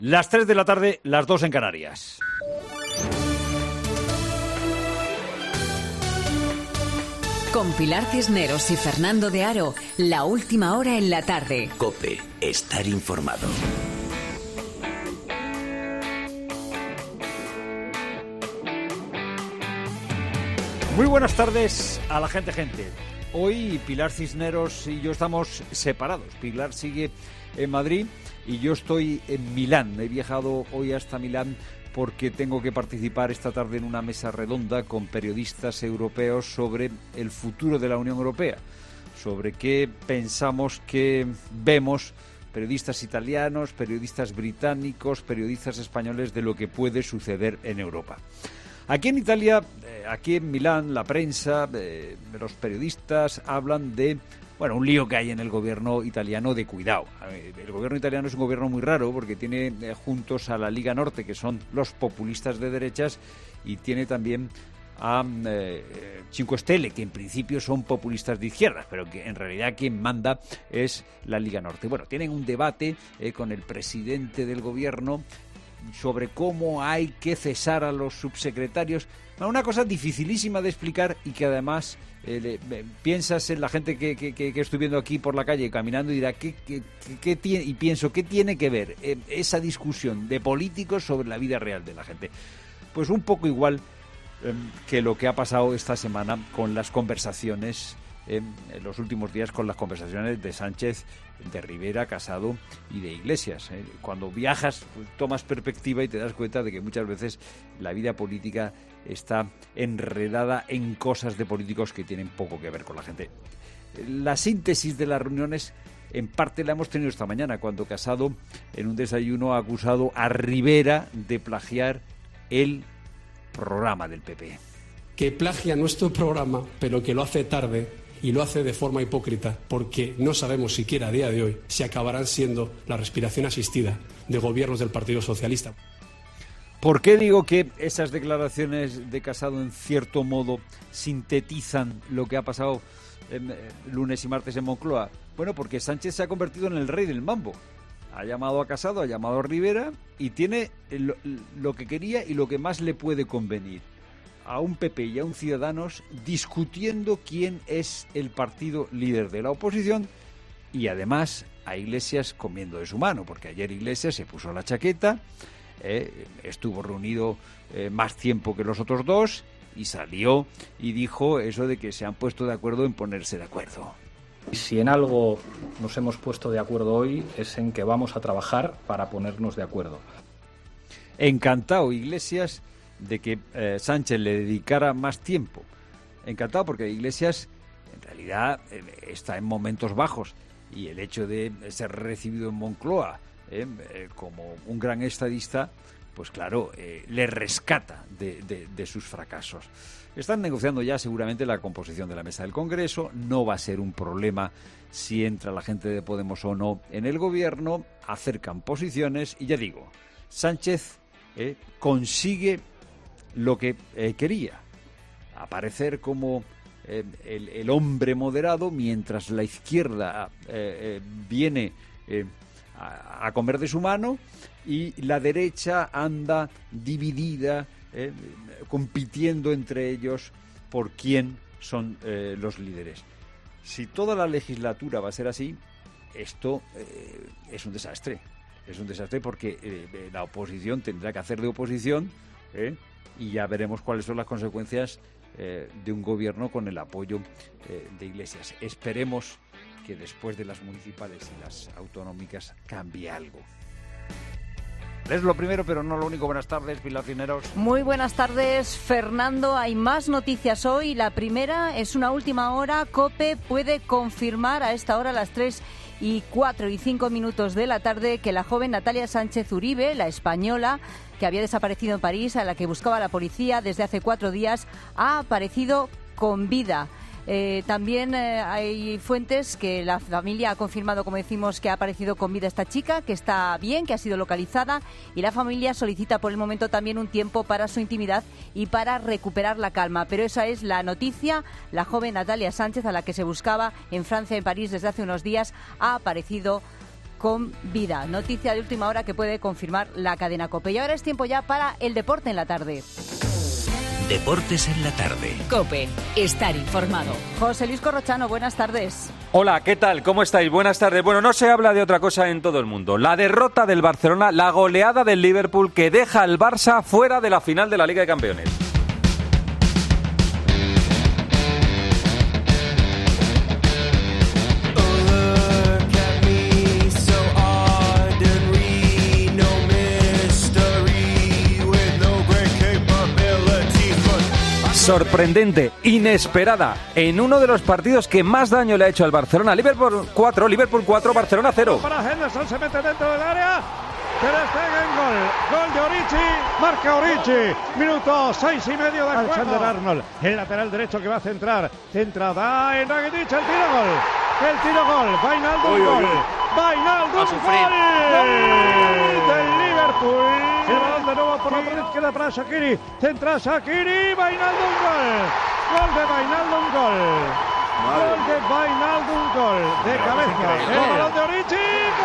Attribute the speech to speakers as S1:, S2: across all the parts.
S1: Las 3 de la tarde, las 2 en Canarias.
S2: Con Pilar Cisneros y Fernando de Aro, la última hora en la tarde.
S3: COPE, estar informado.
S1: Muy buenas tardes a la gente. Hoy Pilar Cisneros y yo estamos separados. Pilar sigue en Madrid y yo estoy en Milán. He viajado hoy hasta Milán porque tengo que participar esta tarde en una mesa redonda con periodistas europeos sobre el futuro de la Unión Europea, sobre qué pensamos, qué vemos, periodistas italianos, periodistas británicos, periodistas españoles, de lo que puede suceder en Europa. Aquí en Italia, aquí en Milán, la prensa, los periodistas hablan de un lío que hay en el gobierno italiano de cuidado. El gobierno italiano es un gobierno muy raro porque tiene juntos a la Liga Norte, que son los populistas de derechas, y tiene también a Cinque Stelle, que en principio son populistas de izquierdas, pero que en realidad quien manda es la Liga Norte. Bueno, tienen un debate con el presidente del gobierno sobre cómo hay que cesar a los subsecretarios. Una cosa dificilísima de explicar y que además piensas en la gente que estoy viendo aquí por la calle caminando y dirá ¿qué tiene? Y pienso, ¿qué tiene que ver esa discusión de políticos sobre la vida real de la gente? Pues un poco igual que lo que ha pasado esta semana con las conversaciones, en los últimos días, con las conversaciones de Sánchez, de Rivera, Casado y de Iglesias. Cuando viajas, pues, tomas perspectiva y te das cuenta de que muchas veces la vida política está enredada en cosas de políticos que tienen poco que ver con la gente. La síntesis de las reuniones, en parte la hemos tenido esta mañana, cuando Casado, en un desayuno, ha acusado a Rivera de plagiar el programa del PP.
S4: Que plagia nuestro programa, pero que lo hace tarde y lo hace de forma hipócrita, porque no sabemos siquiera a día de hoy si acabarán siendo la respiración asistida de gobiernos del Partido Socialista.
S1: ¿Por qué digo que esas declaraciones de Casado en cierto modo sintetizan lo que ha pasado lunes y martes en Moncloa? Bueno, porque Sánchez se ha convertido en el rey del mambo. Ha llamado a Casado, ha llamado a Rivera y tiene lo que quería y lo que más le puede convenir a un PP y a un Ciudadanos discutiendo quién es el partido líder de la oposición, y además a Iglesias comiendo de su mano, porque ayer Iglesias se puso la chaqueta, estuvo reunido más tiempo que los otros dos y salió y dijo eso de que se han puesto de acuerdo en ponerse de acuerdo.
S5: Si en algo nos hemos puesto de acuerdo hoy es en que vamos a trabajar para ponernos de acuerdo.
S1: Encantado Iglesias de que Sánchez le dedicara más tiempo. Encantado porque Iglesias en realidad está en momentos bajos, y el hecho de ser recibido en Moncloa como un gran estadista, pues claro, le rescata de sus fracasos. Están negociando ya seguramente la composición de la mesa del Congreso. No va a ser un problema si entra la gente de Podemos o no en el gobierno. Acercan posiciones y ya digo, Sánchez consigue lo que quería, aparecer como el hombre moderado, mientras la izquierda viene a comer de su mano y la derecha anda dividida, compitiendo entre ellos por quién son los líderes. Si toda la legislatura va a ser así, esto es un desastre. Es un desastre porque la oposición tendrá que hacer de oposición, y ya veremos cuáles son las consecuencias de un gobierno con el apoyo de Iglesias. Esperemos que después de las municipales y las autonómicas cambie algo. Es lo primero, pero no lo único. Buenas tardes, Pilar Cisneros.
S6: Muy buenas tardes, Fernando. Hay más noticias hoy. La primera es una última hora. COPE puede confirmar a esta hora, a las 3:04:05 de la tarde, que la joven Natalia Sánchez Uribe, la española, que había desaparecido en París, a la que buscaba la policía desde hace 4 días, ha aparecido con vida. También hay fuentes que la familia ha confirmado, como decimos, que ha aparecido con vida esta chica, que está bien, que ha sido localizada, y la familia solicita por el momento también un tiempo para su intimidad y para recuperar la calma. Pero esa es la noticia. La joven Natalia Sánchez, a la que se buscaba en Francia, en París, desde hace unos días, ha aparecido con vida. Noticia de última hora que puede confirmar la cadena COPE. Y ahora es tiempo ya para el deporte en la tarde.
S3: Deportes en la tarde.
S2: COPE, estar informado.
S6: José Luis Corrochano, buenas tardes.
S7: Hola, ¿qué tal? ¿Cómo estáis? Buenas tardes. Bueno, no se habla de otra cosa en todo el mundo. La derrota del Barcelona, la goleada del Liverpool que deja al Barça fuera de la final de la Liga de Campeones. Sorprendente, inesperada, en uno de los partidos que más daño le ha hecho al Barcelona. Liverpool 4, Barcelona 0.
S8: Para Henderson, se mete dentro del área. Ter Stegen, gol de Origi, marca Origi, minuto 6:30 de juego. Alexander Arnold, el lateral derecho que va a centra, da en Rakitic, el tiro gol, Wijnaldum gol, del Liverpool. El balón de nuevo por la parte izquierda para Shaqiri, centra Shaqiri, Wijnaldum gol de Wijnaldum gol de cabeza, el balón de Origi,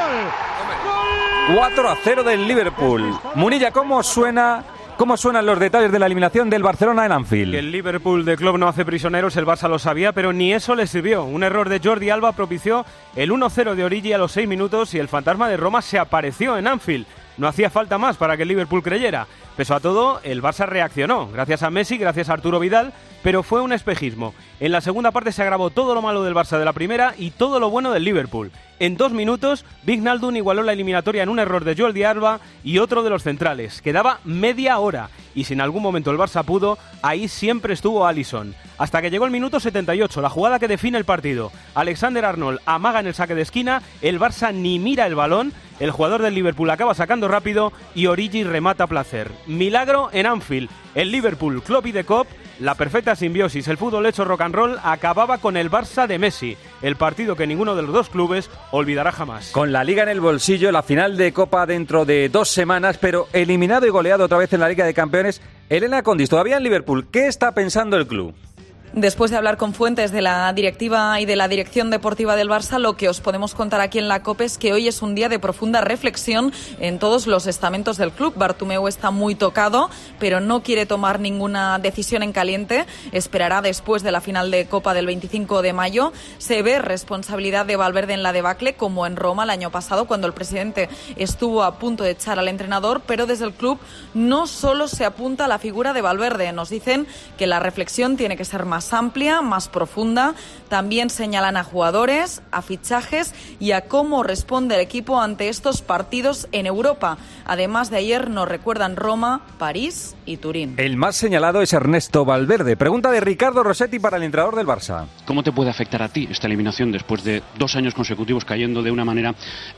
S8: gol.
S7: 4-0 del Liverpool. Munilla, ¿cómo suenan los detalles de la eliminación del Barcelona en Anfield?
S9: Que el Liverpool de Klopp no hace prisioneros, el Barça lo sabía, pero ni eso le sirvió. Un error de Jordi Alba propició el 1-0 de Origi a los 6 minutos y el fantasma de Roma se apareció en Anfield. No hacía falta más para que el Liverpool creyera. Pese a todo, el Barça reaccionó, gracias a Messi, gracias a Arturo Vidal, pero fue un espejismo. En la segunda parte se agravó todo lo malo del Barça de la primera y todo lo bueno del Liverpool. En 2 minutos, Wijnaldum igualó la eliminatoria en un error de Jordi Alba y otro de los centrales. Quedaba media hora y si en algún momento el Barça pudo, ahí siempre estuvo Alisson. Hasta que llegó el minuto 78, la jugada que define el partido. Alexander Arnold amaga en el saque de esquina, el Barça ni mira el balón, el jugador del Liverpool acaba sacando rápido y Origi remata a placer. Milagro en Anfield. El Liverpool, Klopp y De Koop, la perfecta simbiosis, el fútbol hecho rock and roll, acababa con el Barça de Messi, el partido que ninguno de los dos clubes olvidará jamás.
S7: Con la Liga en el bolsillo, la final de Copa dentro de 2 semanas, pero eliminado y goleado otra vez en la Liga de Campeones, Elena Condis, todavía en Liverpool, ¿qué está pensando el club?
S10: Después de hablar con fuentes de la directiva y de la dirección deportiva del Barça, lo que os podemos contar aquí en la COPE es que hoy es un día de profunda reflexión en todos los estamentos del club. Bartomeu está muy tocado, pero no quiere tomar ninguna decisión en caliente. Esperará después de la final de Copa del 25 de mayo. Se ve responsabilidad de Valverde en la debacle, como en Roma el año pasado, cuando el presidente estuvo a punto de echar al entrenador, pero desde el club no solo se apunta a la figura de Valverde. Nos dicen que la reflexión tiene que ser más amplia, más profunda. También señalan a jugadores, a fichajes y a cómo responde el equipo ante estos partidos en Europa. Además de ayer nos recuerdan Roma, París y Turín.
S7: El más señalado es Ernesto Valverde. Pregunta de Ricardo Rossetti para el entrenador del Barça.
S11: ¿Cómo te puede afectar a ti esta eliminación después de 2 años consecutivos cayendo de una manera,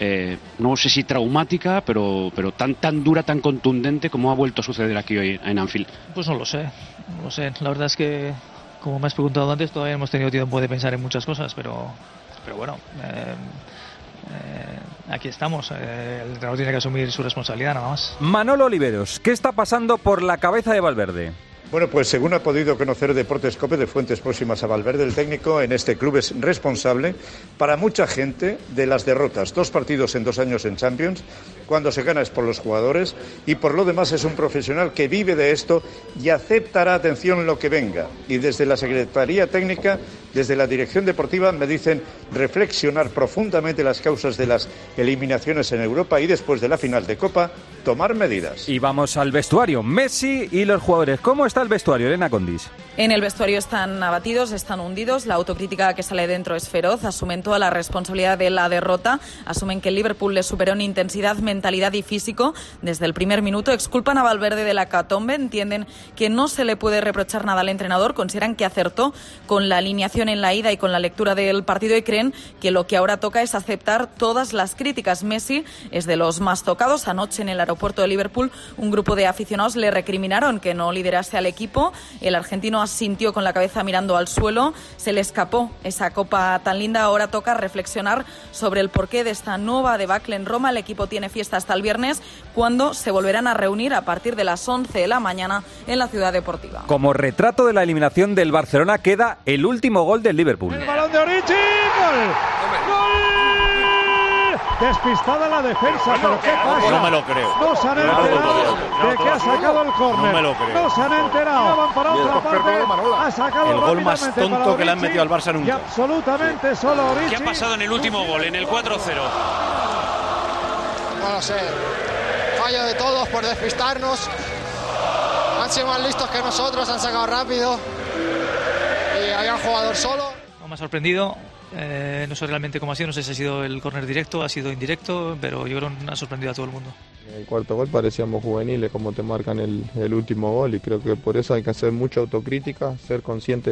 S11: no sé si traumática, pero tan dura, tan contundente como ha vuelto a suceder aquí hoy en Anfield?
S12: Pues no lo sé. La verdad es que, como me has preguntado antes, todavía hemos tenido tiempo de pensar en muchas cosas, pero bueno, aquí estamos. El entrenador tiene que asumir su responsabilidad, nada más.
S7: Manolo Oliveros, ¿qué está pasando por la cabeza de Valverde?
S13: Bueno, pues según ha podido conocer Deportes COPE de fuentes próximas a Valverde, el técnico en este club es responsable para mucha gente de las derrotas. 2 partidos en 2 años en Champions. Cuando se gana es por los jugadores y por lo demás es un profesional que vive de esto y aceptará, atención, lo que venga. Y desde la Secretaría Técnica, desde la Dirección Deportiva, me dicen reflexionar profundamente las causas de las eliminaciones en Europa y después de la final de Copa, tomar medidas.
S7: Y vamos al vestuario. Messi y los jugadores. ¿Cómo está el vestuario, Elena Condis?
S10: En el vestuario están abatidos, están hundidos. La autocrítica que sale dentro es feroz. Asumen toda la responsabilidad de la derrota. Asumen que el Liverpool les superó en intensidad, mentalidad y físico desde el primer minuto. Exculpan a Valverde de la catombe. Entienden que no se le puede reprochar nada al entrenador. Consideran que acertó con la alineación en la ida y con la lectura del partido y creen que lo que ahora toca es aceptar todas las críticas. Messi es de los más tocados. Anoche en el aeropuerto de Liverpool un grupo de aficionados le recriminaron que no liderase al equipo. El argentino asintió con la cabeza mirando al suelo. Se le escapó esa copa tan linda. Ahora toca reflexionar sobre el porqué de esta nueva debacle en Roma. El equipo tiene fiesta hasta el viernes, cuando se volverán a reunir a partir de las 11 de la mañana en la Ciudad Deportiva.
S7: Como retrato de la eliminación del Barcelona queda el último gol del Liverpool.
S8: El balón de Origi, gol. despistada la defensa, pero ¿qué pasa?
S14: No me lo creo.
S8: No se han enterado de que ha sacado el córner.
S14: No me lo creo.
S8: No se han enterado. Van para otra parte. Ha sacado
S14: el gol más tonto que le han metido al Barça nunca.
S8: Y absolutamente solo Origi.
S15: ¿Qué ha pasado en el último gol, en el 4-0?
S16: No lo sé. Fallo de todos por despistarnos. Han sido más listos que nosotros, han sacado rápido. Y había un jugador solo.
S12: Me ha sorprendido. No sé realmente cómo ha sido, no sé si ha sido el córner directo, ha sido indirecto, pero yo creo que ha sorprendido a todo el mundo.
S17: En el cuarto gol parecíamos juveniles, como te marcan el último gol, y creo que por eso hay que hacer mucha autocrítica, ser consciente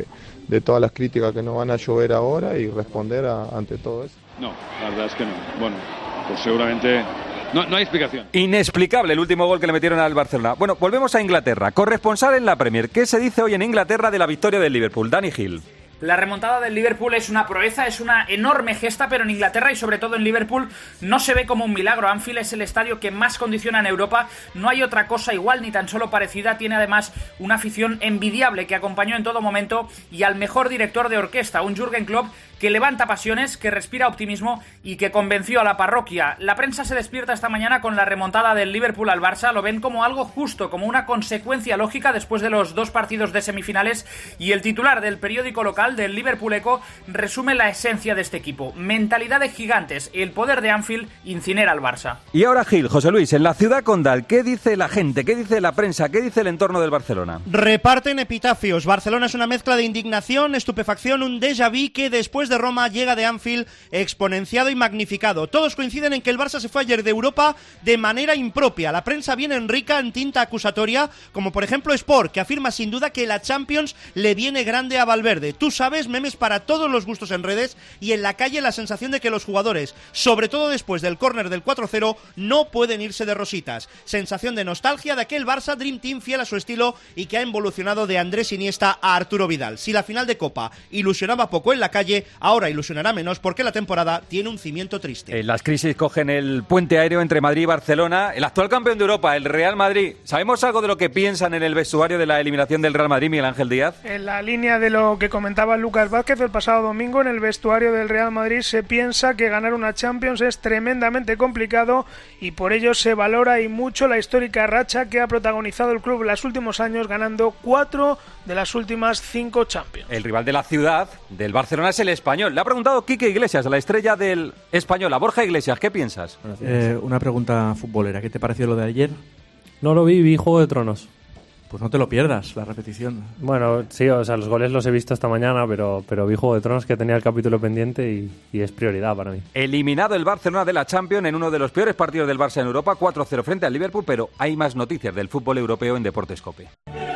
S17: de todas las críticas que nos van a llover ahora y responder ante todo eso.
S18: No, la verdad es que no. Bueno, pues seguramente no hay explicación.
S7: Inexplicable el último gol que le metieron al Barcelona. Bueno, volvemos a Inglaterra. Corresponsal en la Premier. ¿Qué se dice hoy en Inglaterra de la victoria del Liverpool? Dani Hill.
S19: La remontada del Liverpool es una proeza, es una enorme gesta, pero en Inglaterra y sobre todo en Liverpool no se ve como un milagro. Anfield es el estadio que más condiciona en Europa, no hay otra cosa igual ni tan solo parecida. Tiene además una afición envidiable que acompañó en todo momento y al mejor director de orquesta, un Jürgen Klopp que levanta pasiones, que respira optimismo y que convenció a la parroquia. La prensa se despierta esta mañana con la remontada del Liverpool al Barça, lo ven como algo justo, como una consecuencia lógica después de los 2 partidos de semifinales, y el titular del periódico local, del Liverpool Echo, resume la esencia de este equipo: mentalidad de gigantes, el poder de Anfield incinera al Barça.
S7: Y ahora Gil, José Luis, en la ciudad condal, ¿qué dice la gente? ¿Qué dice la prensa? ¿Qué dice el entorno del Barcelona?
S20: Reparten epitafios. Barcelona es una mezcla de indignación, estupefacción, un déjà vu que después de Roma llega de Anfield exponenciado y magnificado. Todos coinciden en que el Barça se fue ayer de Europa de manera impropia. La prensa viene rica en tinta acusatoria, como por ejemplo Sport, que afirma sin duda que la Champions le viene grande a Valverde. Tú sabes, memes para todos los gustos en redes y en la calle la sensación de que los jugadores, sobre todo después del córner del 4-0, no pueden irse de rositas. Sensación de nostalgia de aquel Barça Dream Team fiel a su estilo y que ha evolucionado de Andrés Iniesta a Arturo Vidal. Si la final de Copa ilusionaba poco en la calle, ahora ilusionará menos porque la temporada tiene un cimiento triste.
S7: Las crisis cogen el puente aéreo entre Madrid y Barcelona. El actual campeón de Europa, el Real Madrid. ¿Sabemos algo de lo que piensan en el vestuario de la eliminación del Real Madrid, Miguel Ángel Díaz?
S21: En la línea de lo que comentaba Lucas Vázquez el pasado domingo, en el vestuario del Real Madrid se piensa que ganar una Champions es tremendamente complicado y por ello se valora y mucho la histórica racha que ha protagonizado el club en los últimos años, ganando 4 de las últimas 5 Champions.
S7: El rival de la ciudad, del Barcelona, es el Español. Le ha preguntado Quique Iglesias, la estrella del Español. A Borja Iglesias, ¿qué piensas?
S22: Una pregunta futbolera. ¿Qué te pareció lo de ayer?
S23: No lo vi Juego de Tronos.
S22: Pues no te lo pierdas, la repetición.
S23: Bueno, sí, o sea, los goles los he visto esta mañana, pero vi Juego de Tronos, que tenía el capítulo pendiente y es prioridad para mí.
S7: Eliminado el Barcelona de la Champions en uno de los peores partidos del Barça en Europa, 4-0 frente al Liverpool, pero hay más noticias del fútbol europeo en Deportes COPE.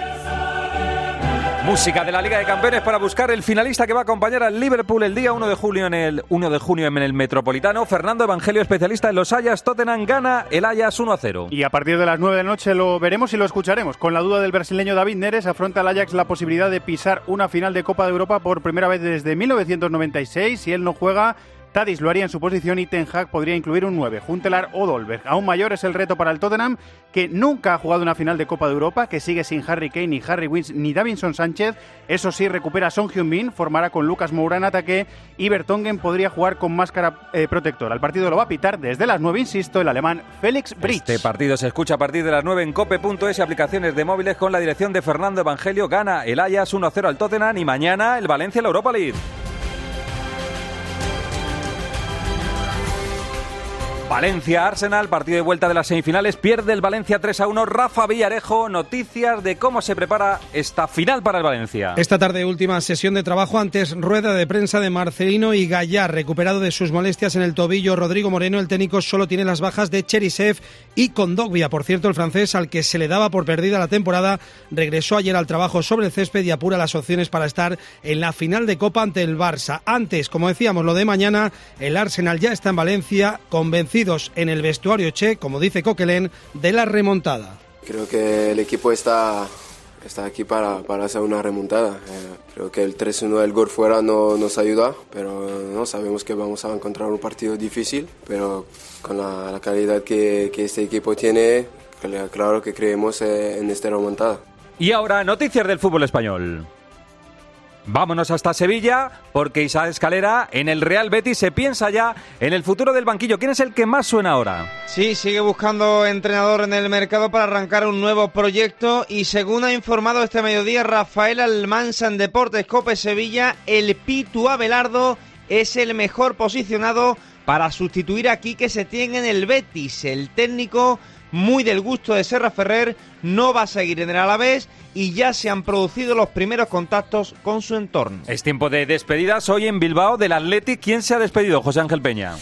S7: Música de la Liga de Campeones para buscar el finalista que va a acompañar al Liverpool el día 1 de junio en el Metropolitano. Fernando Evangelio, especialista en los Ajax. Tottenham gana el Ajax 1-0.
S24: Y a partir de las 9 de la noche lo veremos y lo escucharemos. Con la duda del brasileño David Neres, afronta el Ajax la posibilidad de pisar una final de Copa de Europa por primera vez desde 1996. Si él no juega, Tadic lo haría en su posición y Ten Hag podría incluir un 9, Huntelaar o Dolberg. Aún mayor es el reto para el Tottenham, que nunca ha jugado una final de Copa de Europa, que sigue sin Harry Kane, ni Harry Winks, ni Davinson Sánchez. Eso sí, recupera a Son Heung-min, formará con Lucas Moura en ataque y Vertonghen podría jugar con máscara protectora. El partido lo va a pitar desde las 9, insisto, el alemán Felix Bridge.
S7: Este partido se escucha a partir de las 9 en cope.es y aplicaciones de móviles con la dirección de Fernando Evangelio. Gana el Ajax 1-0 al Tottenham y mañana el Valencia en la Europa League. Valencia-Arsenal, partido de vuelta de las semifinales, pierde el Valencia 3-1. Rafa Villarejo, noticias de cómo se prepara esta final para el Valencia.
S25: Esta tarde última sesión de trabajo, antes rueda de prensa de Marcelino y Gallá, recuperado de sus molestias en el tobillo. Rodrigo Moreno, el técnico, solo tiene las bajas de Cherisev y Kondogbia. Por cierto, el francés, al que se le daba por perdida la temporada, regresó ayer al trabajo sobre el césped y apura las opciones para estar en la final de Copa ante el Barça. Antes, como decíamos, lo de mañana, el Arsenal ya está en Valencia, convencido en el vestuario Che, como dice Coquelin, de la remontada.
S26: Creo que el equipo está aquí para hacer una remontada. Creo que el 3-1 del gol fuera no nos ayuda, pero no sabemos que vamos a encontrar un partido difícil, pero con la calidad que este equipo tiene, claro que creemos en esta remontada.
S7: Y ahora, noticias del fútbol español. Vámonos hasta Sevilla, porque Isaac Escalera, en el Real Betis se piensa ya en el futuro del banquillo. ¿Quién es el que más suena ahora?
S1: Sí, sigue buscando entrenador en el mercado para arrancar un nuevo proyecto y según ha informado este mediodía Rafael Almansa en Deportes COPE Sevilla, el Pitu Abelardo es el mejor posicionado para sustituir a Quique Setién en el Betis. El técnico, muy del gusto de Serra Ferrer, no va a seguir en el Alavés y ya se han producido los primeros contactos con su entorno.
S7: Es tiempo de despedidas hoy en Bilbao del Athletic. ¿Quién se ha despedido? José Ángel Peña.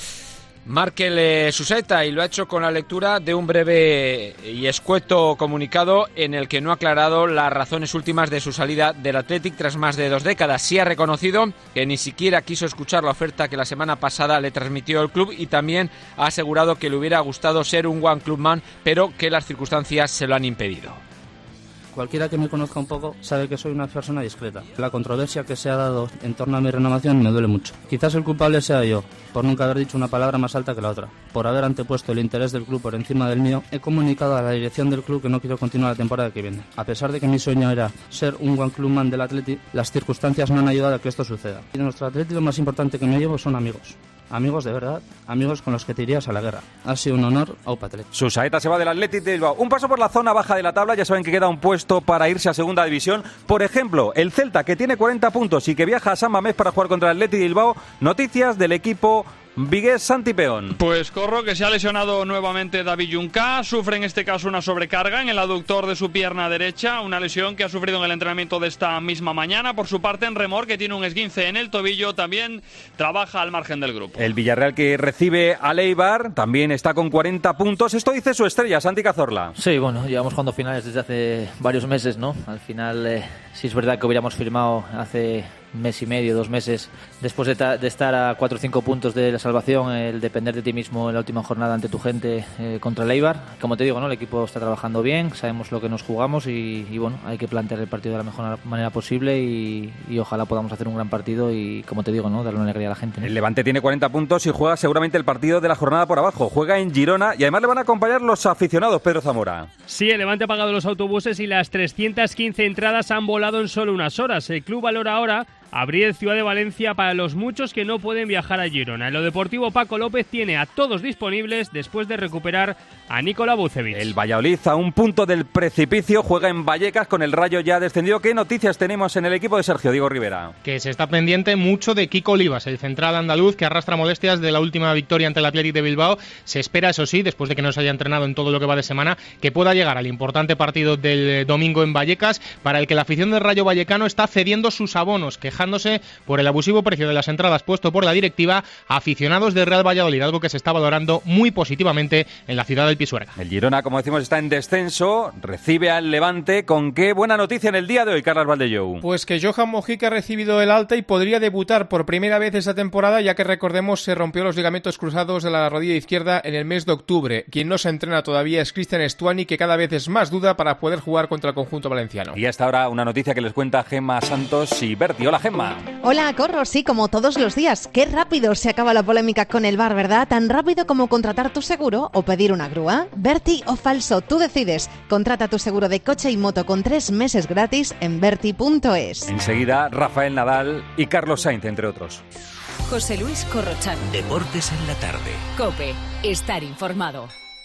S2: Markel Suseta, y lo ha hecho con la lectura de un breve y escueto comunicado en el que no ha aclarado las razones últimas de su salida del Athletic tras más de 2 décadas. Sí ha reconocido que ni siquiera quiso escuchar la oferta que la semana pasada le transmitió el club y también ha asegurado que le hubiera gustado ser un one club man, pero que las circunstancias se lo han impedido.
S3: Cualquiera que me conozca un poco sabe que soy una persona discreta. La controversia que se ha dado en torno a mi renovación me duele mucho. Quizás el culpable sea yo, por nunca haber dicho una palabra más alta que la otra. Por haber antepuesto el interés del club por encima del mío, he comunicado a la dirección del club que no quiero continuar la temporada que viene. A pesar de que mi sueño era ser un one club man del Atleti, las circunstancias no han ayudado a que esto suceda. Y de nuestro Atleti lo más importante que me llevo son amigos. Amigos de verdad, amigos con los que te irías a la guerra. Ha sido un honor, Aupa Atleti.
S7: Su saeta se va del Athletic de Bilbao. Un paso por la zona baja de la tabla, ya saben que queda un puesto para irse a segunda división. Por ejemplo, el Celta, que tiene 40 puntos y que viaja a San Mamés para jugar contra el Athletic de Bilbao. Noticias del equipo Vigués Santi Peón.
S4: Pues corro, que se ha lesionado nuevamente David Junca, sufre en este caso una sobrecarga en el aductor de su pierna derecha, una lesión que ha sufrido en el entrenamiento de esta misma mañana. Por su parte, en Remor, que tiene un esguince en el tobillo, también trabaja al margen del grupo.
S7: El Villarreal, que recibe al Eibar, también está con 40 puntos. Esto dice su estrella, Santi Cazorla.
S5: Sí, bueno, llevamos jugando finales desde hace varios meses, ¿no? Al final, sí es verdad que hubiéramos firmado hace mes y medio, 2 meses, después de estar a 4 o 5 puntos de la salvación, el depender de ti mismo en la última jornada ante tu gente contra el Eibar. Como te digo, ¿no? El equipo está trabajando bien, sabemos lo que nos jugamos y bueno, hay que plantear el partido de la mejor manera posible y ojalá podamos hacer un gran partido y, como te digo, ¿no? Darle una alegría a la gente, ¿no?
S7: El Levante tiene 40 puntos y juega seguramente el partido de la jornada por abajo. Juega en Girona y además le van a acompañar los aficionados, Pedro Zamora.
S6: Sí, el Levante ha pagado los autobuses y las 315 entradas han volado en solo unas horas. El club valora ahora abrir el Ciudad de Valencia para los muchos que no pueden viajar a Girona. En lo deportivo, Paco López tiene a todos disponibles después de recuperar a Nikola Vucevic.
S7: El Valladolid, a un punto del precipicio, juega en Vallecas con el Rayo ya descendido. ¿Qué noticias tenemos en el equipo de Sergio Diego Rivera?
S27: Que se está pendiente mucho de Kiko Olivas, el central andaluz que arrastra molestias de la última victoria ante el Athletic de Bilbao. Se espera, eso sí, después de que no se haya entrenado en todo lo que va de semana, que pueda llegar al importante partido del domingo en Vallecas, para el que la afición del Rayo Vallecano está cediendo sus abonos, quejándose por el abusivo precio de las entradas puesto por la directiva a aficionados del Real Valladolid, algo que se está valorando muy positivamente en la ciudad del Pisuerga.
S7: El Girona, como decimos, está en descenso, recibe al Levante. ¿Con qué buena noticia en el día de hoy, Carlos Valdellou?
S28: Pues que Johan Mojica ha recibido el alta y podría debutar por primera vez esta temporada, ya que recordemos se rompió los ligamentos cruzados de la rodilla izquierda en el mes de octubre. Quien no se entrena todavía es Cristian Stuani, que cada vez es más duda para poder jugar contra el conjunto valenciano.
S7: Y hasta ahora una noticia que les cuenta Gemma Santos y Berti. Hola, Gemma.
S29: Hola, Corro, sí, como todos los días. Qué rápido se acaba la polémica con el VAR, ¿verdad? Tan rápido como contratar tu seguro o pedir una grúa. Berti o falso, tú decides. Contrata tu seguro de coche y moto con 3 meses gratis en berti.es.
S7: Enseguida, Rafael Nadal y Carlos Sainz, entre otros.
S30: José Luis Corrochán.
S31: Deportes en la tarde.
S30: COPE. Estar informado.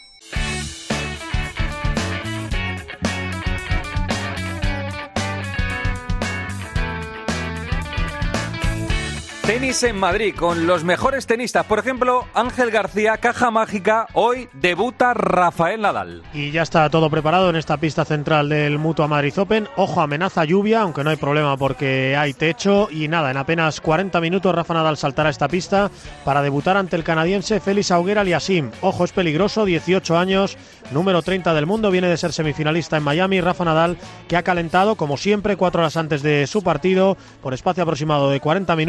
S7: Tenis en Madrid con los mejores tenistas. Por ejemplo, Ángel García, caja mágica. Hoy debuta Rafael Nadal.
S32: Y ya está todo preparado en esta pista central del Mutua Madrid Open. Ojo, amenaza lluvia, aunque no hay problema porque hay techo. Y nada, en apenas 40 minutos Rafa Nadal saltará esta pista para debutar ante el canadiense Félix Auger-Aliassime. Ojo, es peligroso, 18 años, número 30 del mundo, viene de ser semifinalista en Miami. Rafa Nadal, que ha calentado, como siempre, 4 horas antes de su partido, por espacio aproximado de 40 minutos, en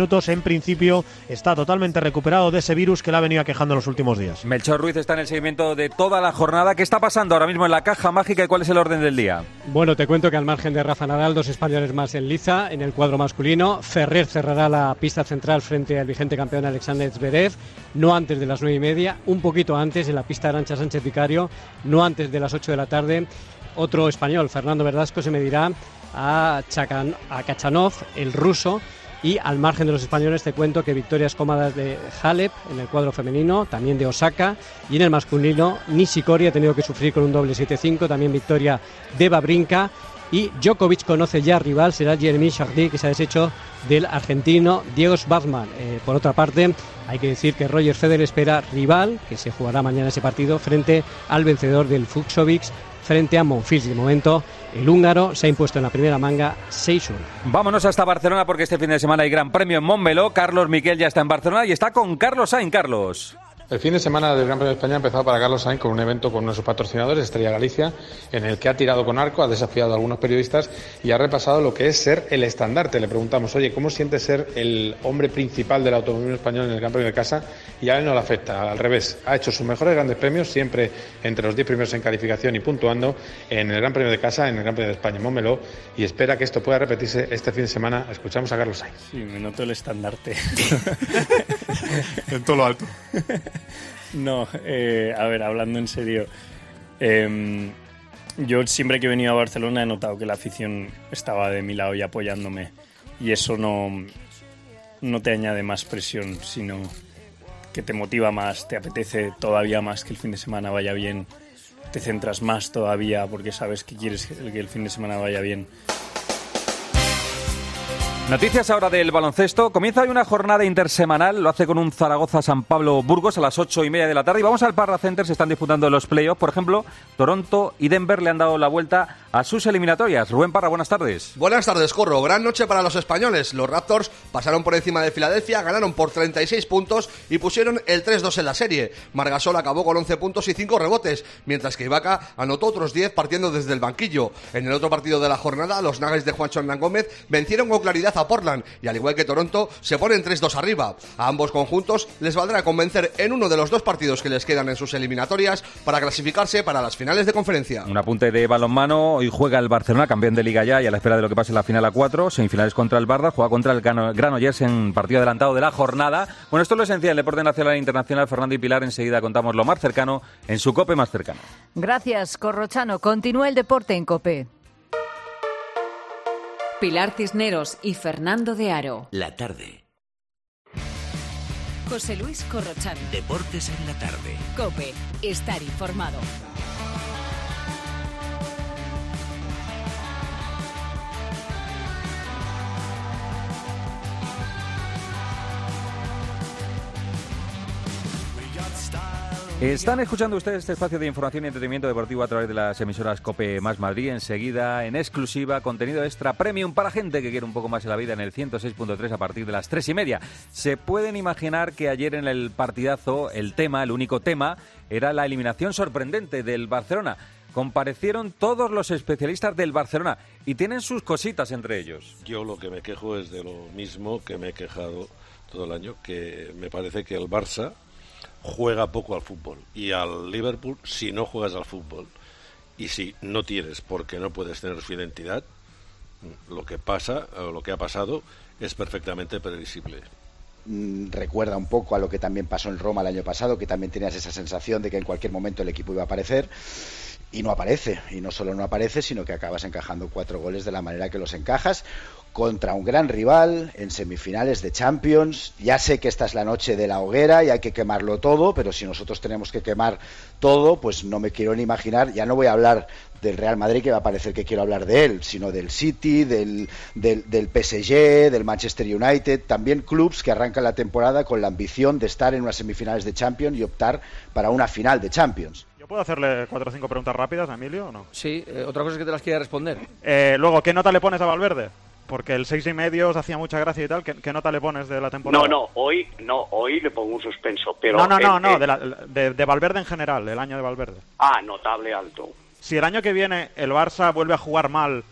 S32: principio está totalmente recuperado de ese virus que le ha venido aquejando en los últimos días.
S7: Melchor Ruiz está en el seguimiento de toda la jornada. ¿Qué está pasando ahora mismo en la caja mágica y cuál es el orden del día?
S8: Bueno, te cuento que al margen de Rafa Nadal, 2 españoles más en liza en el cuadro masculino. Ferrer cerrará la pista central frente al vigente campeón Alexander Zverev, no antes de las 9:30, un poquito antes en la pista de Arantxa Sánchez Vicario, no antes de las 8 de la tarde. Otro español, Fernando Verdasco, se medirá a Kachanov, el ruso. Y al margen de los españoles te cuento que victorias cómodas de Halep en el cuadro femenino, también de Osaka, y en el masculino Nishikori ha tenido que sufrir con un doble 7-5, también victoria de Wawrinka, y Djokovic conoce ya rival, será Jeremy Chardy, que se ha deshecho del argentino Diego Schwartzman. Por otra parte, hay que decir que Roger Federer espera rival, que se jugará mañana ese partido, frente al vencedor del Fucsovic, frente a Monfils. De momento, el húngaro se ha impuesto en la primera manga 6-1.
S7: Vámonos hasta Barcelona porque este fin de semana hay Gran Premio en Montmeló. Carlos Miquel ya está en Barcelona y está con Carlos Sainz. Carlos.
S9: El fin de semana del Gran Premio de España ha empezado para Carlos Sainz con un evento con uno de sus patrocinadores, Estrella Galicia, en el que ha tirado con arco, ha desafiado a algunos periodistas y ha repasado lo que es ser el estandarte. Le preguntamos, oye, ¿cómo siente ser el hombre principal del automovilismo español en el Gran Premio de casa? Y a él no le afecta, al revés. Ha hecho sus mejores grandes premios, siempre entre los 10 primeros en calificación y puntuando en el Gran Premio de casa, en el Gran Premio de España en Montmeló, y espera que esto pueda repetirse este fin de semana. Escuchamos a Carlos Sainz.
S10: Sí, me noto el estandarte.
S9: En todo lo alto.
S10: No, a ver, hablando en serio, yo siempre que he venido a Barcelona he notado que la afición estaba de mi lado y apoyándome, y eso no te añade más presión, sino que te motiva más, te apetece todavía más que el fin de semana vaya bien, te centras más todavía porque sabes que quieres que el fin de semana vaya bien.
S7: Noticias ahora del baloncesto. Comienza hoy una jornada intersemanal, lo hace con un Zaragoza-San Pablo-Burgos a las 8:30 de la tarde. Y vamos al Parra Center, se están disputando los playoffs. Por ejemplo, Toronto y Denver le han dado la vuelta a sus eliminatorias. Rubén Parra, buenas tardes.
S11: Buenas tardes, Corro. Gran noche para los españoles. Los Raptors pasaron por encima de Filadelfia, ganaron por 36 puntos y pusieron el 3-2 en la serie. Margasol acabó con 11 puntos y 5 rebotes, mientras que Ibaka anotó otros 10 partiendo desde el banquillo. En el otro partido de la jornada, los Nuggets de Juancho Hernán Gómez vencieron con claridad a Portland y al igual que Toronto se ponen 3-2 arriba. A ambos conjuntos les valdrá convencer en uno de los 2 partidos que les quedan en sus eliminatorias para clasificarse para las finales de conferencia.
S7: Un apunte de balonmano, hoy juega el Barcelona, campeón de Liga ya y a la espera de lo que pase en la final a 4, semifinales contra el Barça, juega contra el Granollers en partido adelantado de la jornada. Bueno, esto es lo esencial del deporte nacional e internacional. Fernando y Pilar, enseguida contamos lo más cercano en su COPE más cercano.
S30: Gracias, Corrochano. Continúa el deporte en COPE. Pilar Cisneros y Fernando de Aro.
S12: La tarde.
S30: José Luis Corrochano.
S12: Deportes en la tarde.
S30: COPE. Estar informado.
S7: Están escuchando ustedes este espacio de información y entretenimiento deportivo a través de las emisoras COPE más Madrid. Enseguida, en exclusiva, contenido extra premium para gente que quiere un poco más en la vida en el 106.3 a partir de las 3:30. Se pueden imaginar que ayer en el partidazo el único tema, era la eliminación sorprendente del Barcelona. Comparecieron todos los especialistas del Barcelona y tienen sus cositas entre ellos.
S13: Yo lo que me quejo es de lo mismo que me he quejado todo el año, que me parece que el Barça juega poco al fútbol, y al Liverpool, si no juegas al fútbol y si no tienes, porque no puedes tener su identidad, lo que pasa o lo que ha pasado es perfectamente previsible.
S14: Recuerda un poco a lo que también pasó en Roma el año pasado, que también tenías esa sensación de que en cualquier momento el equipo iba a aparecer, y no aparece, y no solo no aparece, sino que acabas encajando 4 goles de la manera que los encajas contra un gran rival en semifinales de Champions. Ya sé que esta es la noche de la hoguera y hay que quemarlo todo, pero si nosotros tenemos que quemar todo, pues no me quiero ni imaginar. Ya no voy a hablar del Real Madrid, que va a parecer que quiero hablar de él, sino del City, del PSG, del Manchester United, también clubs que arrancan la temporada con la ambición de estar en unas semifinales de Champions y optar para una final de Champions.
S24: ¿Puedo hacerle 4 o 5 preguntas rápidas a Emilio o no?
S15: Sí, otra cosa es que te las quiera responder.
S24: Luego, ¿qué nota le pones a Valverde? Porque el 6,5 os hacía mucha gracia y tal. ¿Qué nota le pones de la temporada?
S16: Hoy le pongo un suspenso. Pero
S24: no, de Valverde en general, el año de Valverde.
S16: Notable alto.
S24: Si el año que viene el Barça vuelve a jugar mal,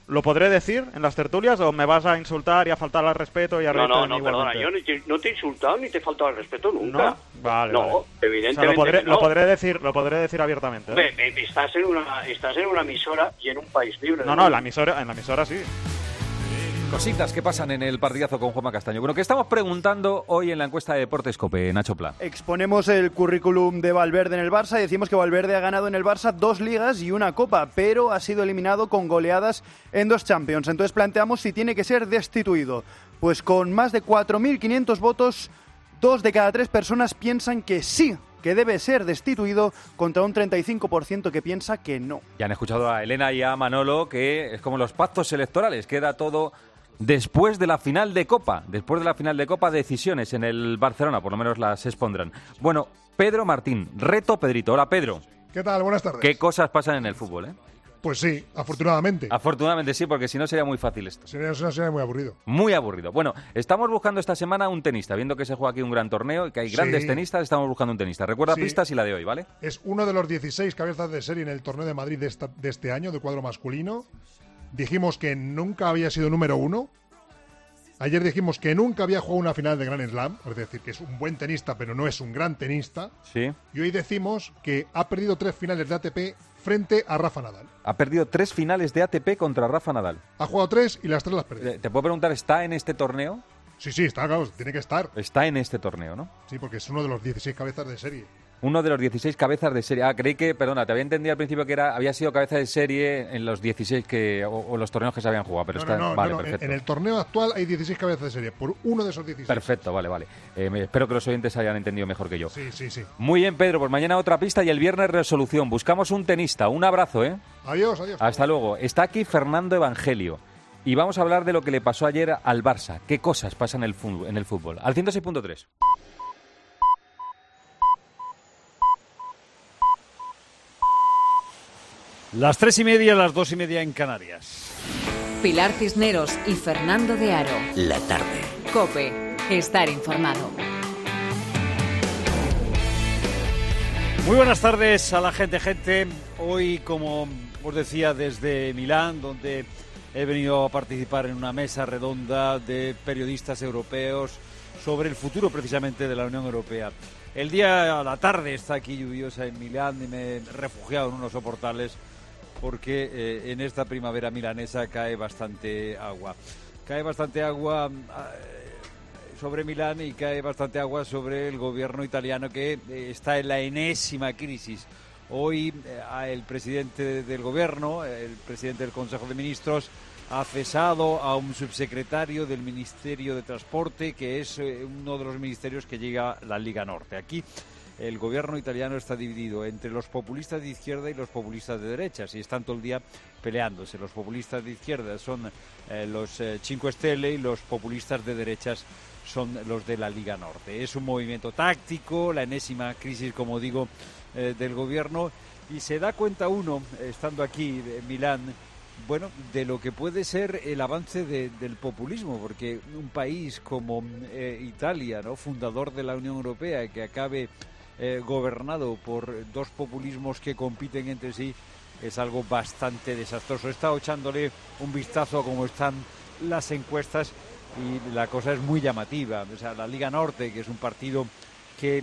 S24: ¿Lo podré decir en las tertulias o me vas a insultar y a faltar al respeto y a reírte de mí
S16: perdona,
S24: igualmente?
S16: yo no te he insultado ni te he faltado al respeto nunca.
S24: ¿No? Vale,
S16: no,
S24: vale.
S16: evidentemente
S24: O sea,
S16: no.
S24: lo podré decir abiertamente.
S16: Estás en una emisora y en un país libre.
S24: No, en la emisora sí.
S7: Cositas que pasan en el partidazo con Juanma Castaño. Bueno, ¿qué estamos preguntando hoy en la encuesta de Deportes COPE, Nacho Pla?
S24: Exponemos el currículum de Valverde en el Barça y decimos que Valverde ha ganado en el Barça 2 ligas y una copa, pero ha sido eliminado con goleadas en 2 Champions. Entonces planteamos si tiene que ser destituido. Pues con más de 4.500 votos, 2 de cada 3 personas piensan que sí, que debe ser destituido, contra un 35% que piensa que no.
S7: Ya han escuchado a Elena y a Manolo, que es como los pactos electorales, queda todo después de la final de Copa. Después de la final de Copa, decisiones en el Barcelona, por lo menos las expondrán. Bueno, Pedro Martín, reto Pedrito. Hola, Pedro.
S1: ¿Qué tal? Buenas tardes.
S7: ¿Qué cosas pasan en el fútbol, eh?
S1: Pues sí, afortunadamente.
S7: Afortunadamente sí, porque si no sería muy fácil esto.
S1: Sería muy aburrido.
S7: Muy aburrido. Bueno, estamos buscando esta semana un tenista, viendo que se juega aquí un gran torneo y que hay grandes tenistas, estamos buscando un tenista. Recuerda pistas y la de hoy, ¿vale?
S1: Es uno de los 16 cabezas de serie en el torneo de Madrid de este año, de cuadro masculino. Dijimos que nunca había sido número 1. Ayer dijimos que nunca había jugado una final de Grand Slam, es decir, que es un buen tenista, pero no es un gran tenista.
S7: Sí.
S1: Y hoy decimos que ha perdido 3 finales de ATP frente a Rafa Nadal.
S7: Ha perdido 3 finales de ATP contra Rafa Nadal.
S1: Ha jugado 3 y las 3 las perdió.
S7: Te puedo preguntar, ¿está en este torneo?
S1: Sí, está, claro, tiene que estar.
S7: Está en este torneo, ¿no?
S1: Sí, porque es uno de los 16 cabezas de serie.
S7: Uno de los 16 cabezas de serie. Creí que, perdona, te había entendido al principio que había sido cabeza de serie en los 16 o los torneos que se habían jugado, pero vale, perfecto.
S1: En el torneo actual hay 16 cabezas de serie, por uno de esos 16.
S7: Perfecto, vale. Espero que los oyentes hayan entendido mejor que yo.
S1: Sí.
S7: Muy bien, Pedro, pues mañana otra pista y el viernes resolución. Buscamos un tenista. Un abrazo, ¿eh?
S1: Adiós.
S7: Hasta luego. Está aquí Fernando Evangelio. Y vamos a hablar de lo que le pasó ayer al Barça. ¿Qué cosas pasan en el fútbol? Al 106.3.
S2: Las 3:30, las 2:30 en Canarias.
S30: Pilar Cisneros y Fernando de Aro.
S12: La tarde.
S30: COPE. Estar informado.
S2: Muy buenas tardes a la gente. Hoy, como os decía, desde Milán, donde he venido a participar en una mesa redonda de periodistas europeos sobre el futuro precisamente de la Unión Europea. El día a la tarde está aquí lluviosa en Milán y me he refugiado en unos soportales porque en esta primavera milanesa cae bastante agua. Cae bastante agua sobre Milán y cae bastante agua sobre el gobierno italiano, que está en la enésima crisis. Hoy el presidente del gobierno, el presidente del Consejo de Ministros, ha cesado a un subsecretario del Ministerio de Transporte, que es uno de los ministerios que llega la Liga Norte. Aquí el gobierno italiano está dividido entre los populistas de izquierda y los populistas de derecha, y están todo el día peleándose. Los populistas de izquierda son los 5 Stelle y los populistas de derechas son los de la Liga Norte. Es un movimiento táctico, la enésima crisis, como digo, del gobierno, y se da cuenta uno, estando aquí en Milán, bueno, de lo que puede ser el avance del populismo, porque un país como Italia, ¿no?, fundador de la Unión Europea, que acabe gobernado por 2 populismos que compiten entre sí, es algo bastante desastroso. He estado echándole un vistazo a cómo están las encuestas y la cosa es muy llamativa. O sea, la Liga Norte, que es un partido que,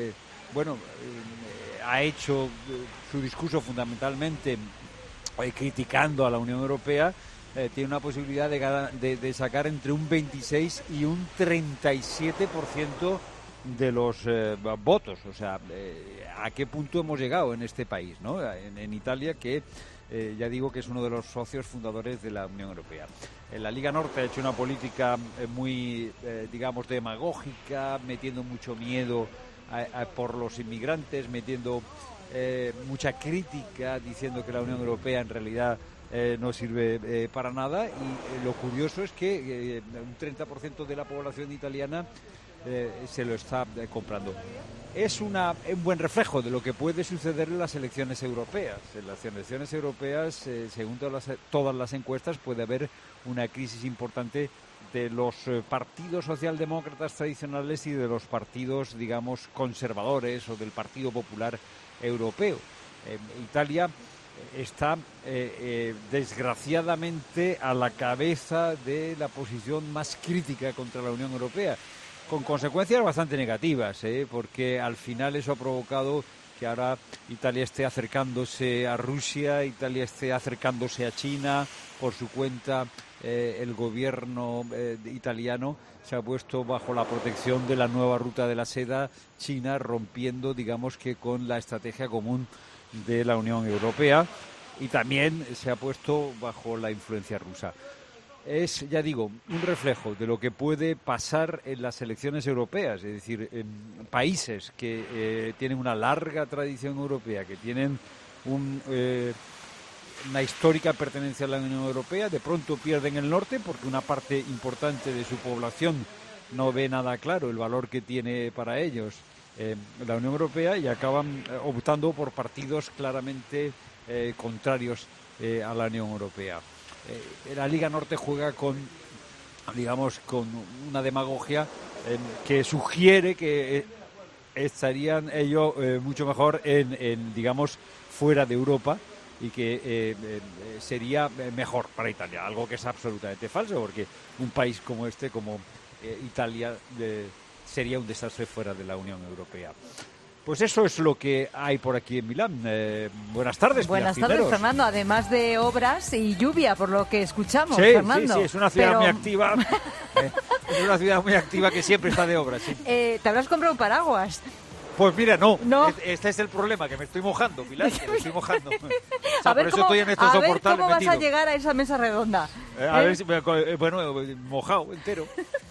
S2: ha hecho su discurso fundamentalmente criticando a la Unión Europea, tiene una posibilidad de sacar entre un 26 y un 37% de los votos. O sea, ¿a qué punto hemos llegado en este país, ¿no? En Italia, que ya digo que es uno de los socios fundadores de la Unión Europea. La Liga Norte ha hecho una política muy, digamos, demagógica, metiendo mucho miedo por los inmigrantes, metiendo mucha crítica, diciendo que la Unión Europea en realidad no sirve para nada, y lo curioso es que un 30% de la población italiana se lo está comprando. Es un buen reflejo de lo que puede suceder en las elecciones europeas. En las elecciones europeas, según todas las encuestas, puede haber una crisis importante de los partidos socialdemócratas tradicionales y de los partidos, digamos, conservadores, o del Partido Popular Europeo. Italia está desgraciadamente a la cabeza de la posición más crítica contra la Unión Europea, con consecuencias bastante negativas, porque al final eso ha provocado que ahora Italia esté acercándose a Rusia, Italia esté acercándose a China por su cuenta. El gobierno italiano se ha puesto bajo la protección de la nueva ruta de la seda china, rompiendo, digamos, que con la estrategia común de la Unión Europea, y también se ha puesto bajo la influencia rusa. Es, ya digo, un reflejo de lo que puede pasar en las elecciones europeas, es decir, en países que tienen una larga tradición europea, que tienen una histórica pertenencia a la Unión Europea, de pronto pierden el norte porque una parte importante de su población no ve nada claro el valor que tiene para ellos la Unión Europea, y acaban optando por partidos claramente contrarios a la Unión Europea. La Liga Norte juega con una demagogia que sugiere que estarían ellos mucho mejor digamos, fuera de Europa, y que sería mejor para Italia, algo que es absolutamente falso, porque un país como Italia, sería un desastre fuera de la Unión Europea. Pues eso es lo que hay por aquí en Milán. Buenas tardes.
S30: Buenas tardes, Fernando. Además de obras y lluvia, por lo que escuchamos,
S2: sí,
S30: Fernando.
S2: Sí, es una ciudad muy activa. Es una ciudad muy activa que siempre está de obras. Sí.
S30: ¿Te habrás comprado un paraguas?
S2: Pues mira, no. Este es el problema, que me estoy mojando, Pilar, que me estoy mojando.
S30: A ver,
S2: por eso estoy en estos soportales
S30: cómo vas
S2: metido.
S30: a llegar a esa mesa redonda.
S2: A ver si mojado entero.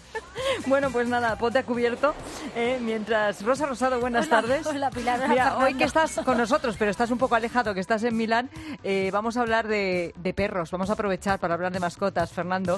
S30: Bueno, pues nada, ponte a cubierto. Mientras Rosa Rosado, buenas tardes.
S3: Hola, Pilar. Hola,
S30: Mira,
S3: Fernando.
S30: hoy que estás con nosotros, pero estás un poco alejado, que estás en Milán, vamos a hablar de perros. Vamos a aprovechar para hablar de mascotas, Fernando.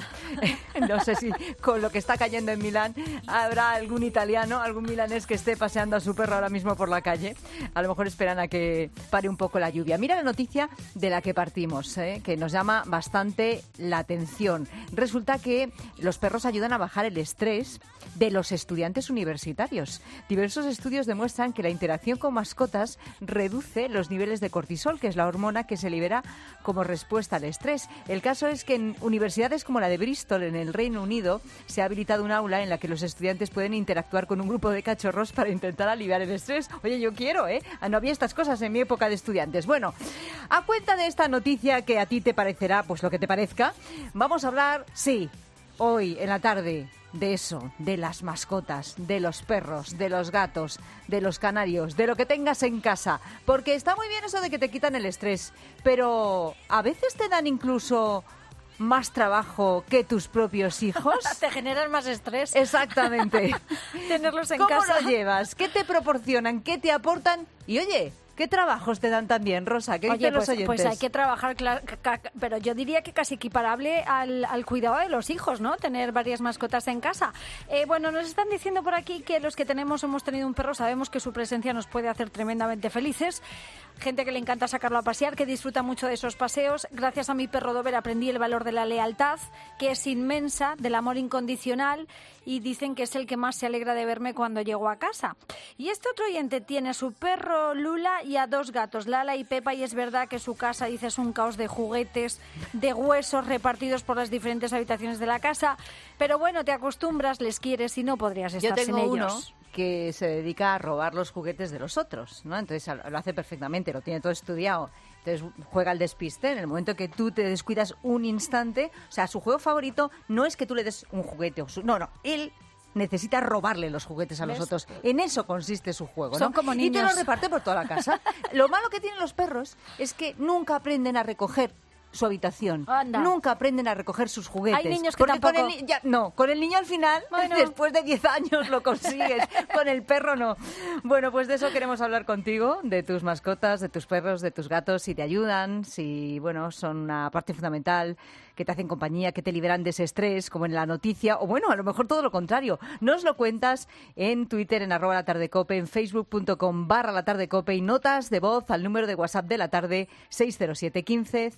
S30: No sé si con lo que está cayendo en Milán habrá algún italiano, algún milanés que esté paseando a su perro ahora mismo por la calle. A lo mejor esperan a que pare un poco la lluvia. Mira la noticia de la que partimos, que nos llama bastante la atención. Resulta que los perros ayudan a bajar el estrés de los estudiantes universitarios. Diversos estudios demuestran que la interacción con mascotas reduce los niveles de cortisol, que es la hormona que se libera como respuesta al estrés. El caso es que en universidades como la de Bristol, en el Reino Unido, se ha habilitado un aula en la que los estudiantes pueden interactuar con un grupo de cachorros para intentar aliviar el estrés. Oye, yo quiero, no había estas cosas en mi época de estudiantes. Bueno, a cuenta de esta noticia, que a ti te parecerá pues lo que te parezca, vamos a hablar, sí, hoy en la tarde, de eso, de las mascotas, de los perros, de los gatos, de los canarios, de lo que tengas en casa. Porque está muy bien eso de que te quitan el estrés, pero a veces te dan incluso más trabajo que tus propios hijos.
S3: Te generan más estrés.
S30: Exactamente.
S3: Tenerlos en
S30: ¿Cómo
S3: casa.
S30: lo llevas? ¿Qué te proporcionan? ¿Qué te aportan? Y oye, ¿qué trabajos te dan también, Rosa? ¿Qué dicen los oyentes?
S3: Pues hay que trabajar, pero yo diría que casi equiparable al cuidado de los hijos, ¿no? Tener varias mascotas en casa. Bueno, nos están diciendo por aquí que los que hemos tenido un perro, sabemos que su presencia nos puede hacer tremendamente felices. Gente que le encanta sacarlo a pasear, que disfruta mucho de esos paseos. Gracias a mi perro Dober aprendí el valor de la lealtad, que es inmensa, del amor incondicional, y dicen que es el que más se alegra de verme cuando llego a casa. Y este otro oyente tiene a su perro Lula y a 2 gatos, Lala y Pepa, y es verdad que su casa, dice, es un caos de juguetes, de huesos repartidos por las diferentes habitaciones de la casa. Pero bueno, te acostumbras, les quieres y no podrías estar sin ellos.
S30: Yo tengo uno que se dedica a robar los juguetes de los otros, ¿no? Entonces lo hace perfectamente, lo tiene todo estudiado. Entonces juega al despiste. En el momento que tú te descuidas un instante, o sea, su juego favorito no es que tú le des un juguete, no, él necesita robarle los juguetes a los otros. En eso consiste su juego, ¿no?
S3: Son como niños.
S30: Y te los reparte por toda la casa. Lo malo que tienen los perros es que nunca aprenden a recoger su habitación.
S3: Anda.
S30: Nunca aprenden a recoger sus juguetes.
S3: Hay niños que tampoco.
S30: Con el niño al final, después de 10 años lo consigues. Con el perro no. Bueno, pues de eso queremos hablar contigo, de tus mascotas, de tus perros, de tus gatos, si te ayudan, si son una parte fundamental, que te hacen compañía, que te liberan de ese estrés, como en la noticia, o bueno, a lo mejor todo lo contrario. Nos lo cuentas en Twitter, en @latardecope, en facebook.com/latardecope, y notas de voz al número de WhatsApp de la tarde, 607 15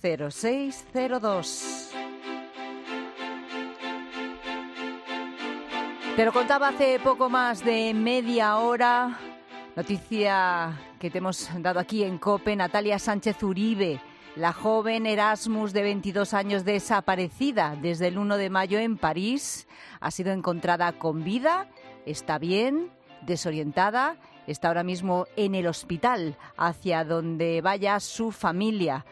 S30: 0602. Te lo contaba hace poco más de media hora. Noticia que te hemos dado aquí en COPE. Natalia Sánchez Uribe La joven Erasmus de 22 años desaparecida desde el 1 de mayo en París ha sido encontrada con vida, está bien, desorientada, está ahora mismo en el hospital hacia donde vaya su familia.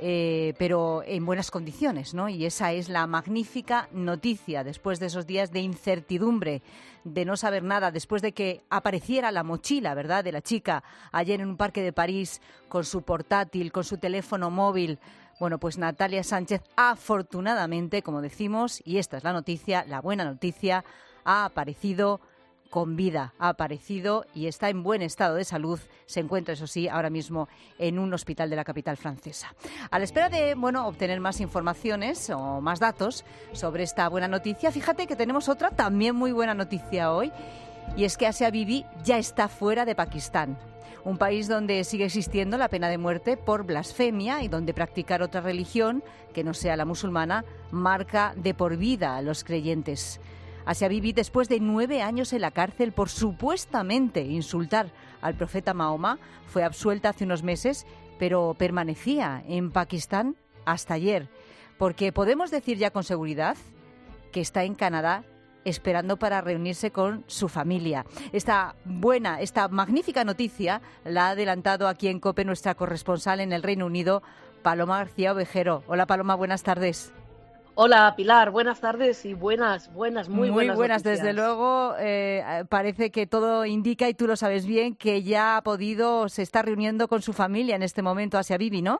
S30: Pero en buenas condiciones, ¿no? Y esa es la magnífica noticia después de esos días de incertidumbre, de no saber nada, después de que apareciera la mochila, ¿verdad?, de la chica ayer en un parque de París con su portátil, con su teléfono móvil. Bueno, pues Natalia Sánchez, afortunadamente, como decimos, y esta es la noticia, la buena noticia, ha aparecido con vida, ha aparecido y está en buen estado de salud. Se encuentra, eso sí, ahora mismo en un hospital de la capital francesa. A la espera de, obtener más informaciones o más datos sobre esta buena noticia, fíjate que tenemos otra también muy buena noticia hoy, y es que Asia Bibi ya está fuera de Pakistán, un país donde sigue existiendo la pena de muerte por blasfemia y donde practicar otra religión que no sea la musulmana marca de por vida a los creyentes. Asia Bibi, después de 9 años en la cárcel por supuestamente insultar al profeta Mahoma, fue absuelta hace unos meses, pero permanecía en Pakistán hasta ayer, porque podemos decir ya con seguridad que está en Canadá esperando para reunirse con su familia. Esta magnífica noticia la ha adelantado aquí en COPE nuestra corresponsal en el Reino Unido, Paloma García Ovejero. Hola Paloma, buenas tardes.
S4: Hola Pilar, buenas tardes y muy buenas noticias.
S30: Desde luego, parece que todo indica, y tú lo sabes bien, que ya se está reuniendo con su familia en este momento Asia Bibi, ¿no?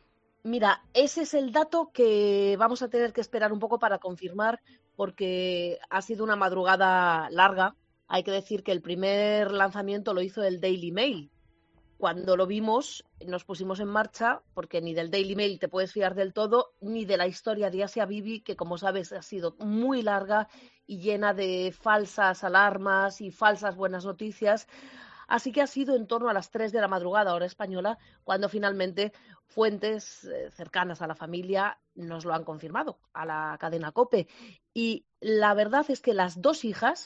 S4: Mira, ese es el dato que vamos a tener que esperar un poco para confirmar, porque ha sido una madrugada larga. Hay que decir que el primer lanzamiento lo hizo el Daily Mail. Cuando lo vimos, nos pusimos en marcha, porque ni del Daily Mail te puedes fiar del todo, ni de la historia de Asia Bibi, que como sabes ha sido muy larga y llena de falsas alarmas y falsas buenas noticias. Así que ha sido en torno a las 3 de la madrugada, hora española, cuando finalmente fuentes cercanas a la familia nos lo han confirmado a la cadena COPE. Y la verdad es que las dos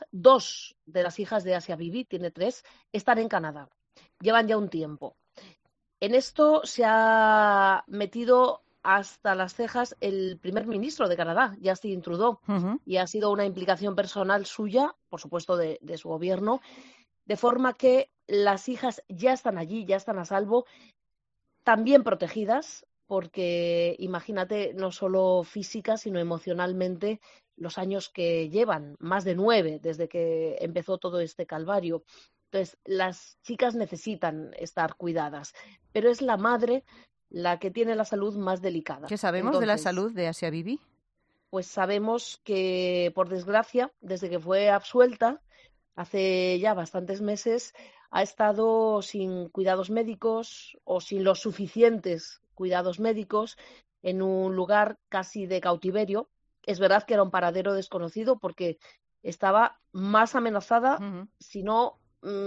S4: de las hijas de Asia Bibi, tiene 3, están en Canadá. Llevan ya un tiempo. En esto se ha metido hasta las cejas el primer ministro de Canadá, Justin Trudeau, y ha sido una implicación personal suya, por supuesto de su gobierno, de forma que las hijas ya están allí, ya están a salvo, también protegidas, porque imagínate, no solo física, sino emocionalmente, los años que llevan, más de 9 desde que empezó todo este calvario. Entonces, las chicas necesitan estar cuidadas, pero es la madre la que tiene la salud más delicada.
S30: ¿Qué sabemos de la salud de Asia Bibi?
S4: Pues sabemos que, por desgracia, desde que fue absuelta, hace ya bastantes meses, ha estado sin cuidados médicos o sin los suficientes cuidados médicos en un lugar casi de cautiverio. Es verdad que era un paradero desconocido porque estaba más amenazada, si no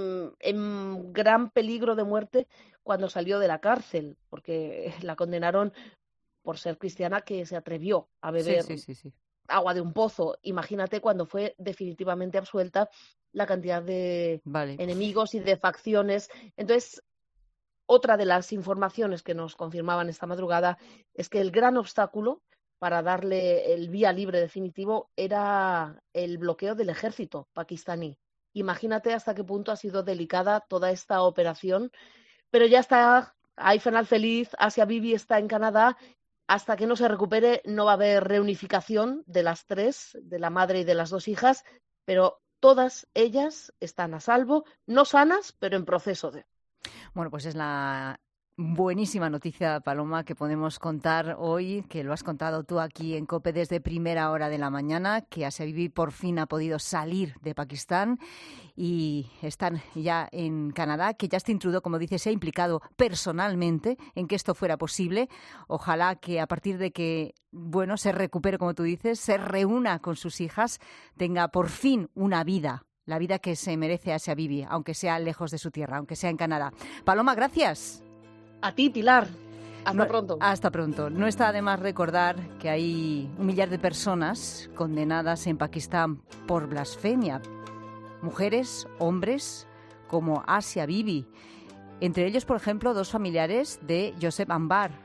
S4: en gran peligro de muerte cuando salió de la cárcel, porque la condenaron por ser cristiana, que se atrevió a beber agua de un pozo. Imagínate cuando fue definitivamente absuelta la cantidad de enemigos y de facciones. Entonces, otra de las informaciones que nos confirmaban esta madrugada es que el gran obstáculo para darle el vía libre definitivo era el bloqueo del ejército pakistaní. Imagínate hasta qué punto ha sido delicada toda esta operación, pero ya está, hay final feliz, Asia Bibi está en Canadá. Hasta que no se recupere no va a haber reunificación de las 3, de la madre y de las 2 hijas, pero todas ellas están a salvo, no sanas, pero en proceso de.
S30: Bueno, pues es la buenísima noticia, Paloma, que podemos contar hoy, que lo has contado tú aquí en COPE desde primera hora de la mañana, que Asia Bibi por fin ha podido salir de Pakistán y están ya en Canadá, que Justin Trudeau, como dices, se ha implicado personalmente en que esto fuera posible. Ojalá que a partir de que, se recupere, como tú dices, se reúna con sus hijas, tenga por fin una vida, la vida que se merece Asia Bibi, aunque sea lejos de su tierra, aunque sea en Canadá. Paloma, gracias.
S4: A ti, Pilar. Hasta pronto.
S30: Hasta pronto. No está además recordar que hay 1 millar de personas condenadas en Pakistán por blasfemia. Mujeres, hombres, como Asia Bibi. Entre ellos, por ejemplo, 2 familiares de Joseph Anbar,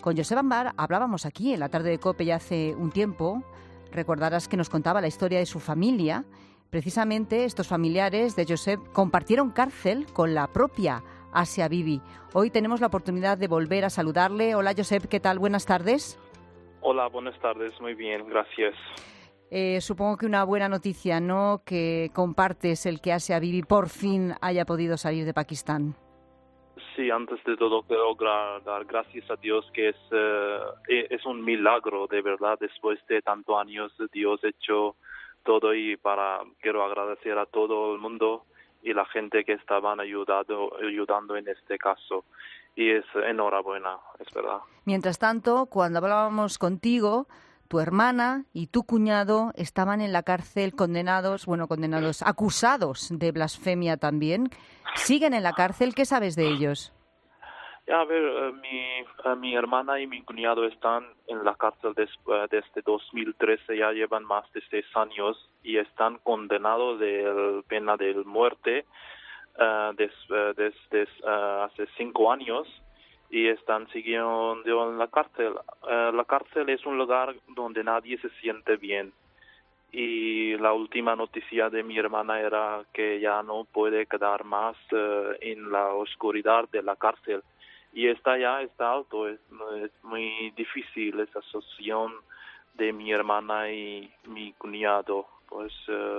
S30: Con Josep Ambar hablábamos aquí en la tarde de COPE ya hace un tiempo. Recordarás que nos contaba la historia de su familia. Precisamente estos familiares de Josep compartieron cárcel con la propia Asia Bibi. Hoy tenemos la oportunidad de volver a saludarle. Hola Josep, ¿qué tal? Buenas tardes.
S5: Hola, buenas tardes. Muy bien, gracias.
S30: Supongo que una buena noticia, ¿no?, que compartes el que Asia Bibi por fin haya podido salir de Pakistán.
S5: Sí, antes de todo quiero dar gracias a Dios que es un milagro, de verdad. Después de tantos años, Dios ha hecho todo y quiero agradecer a todo el mundo y la gente que estaban ayudando en este caso. Y es enhorabuena, es verdad.
S30: Mientras tanto, cuando hablábamos contigo, tu hermana y tu cuñado estaban en la cárcel acusados de blasfemia también. ¿Siguen en la cárcel? ¿Qué sabes de ellos?
S5: A ver, mi hermana y mi cuñado están en la cárcel desde 2013, ya llevan más de 6 años y están condenados de pena de muerte desde hace 5 años y están siguiendo en la cárcel. La cárcel es un lugar donde nadie se siente bien. Y la última noticia de mi hermana era que ya no puede quedar más en la oscuridad de la cárcel. Y está alto, es muy difícil esa asociación de mi hermana y mi cuñado. Pues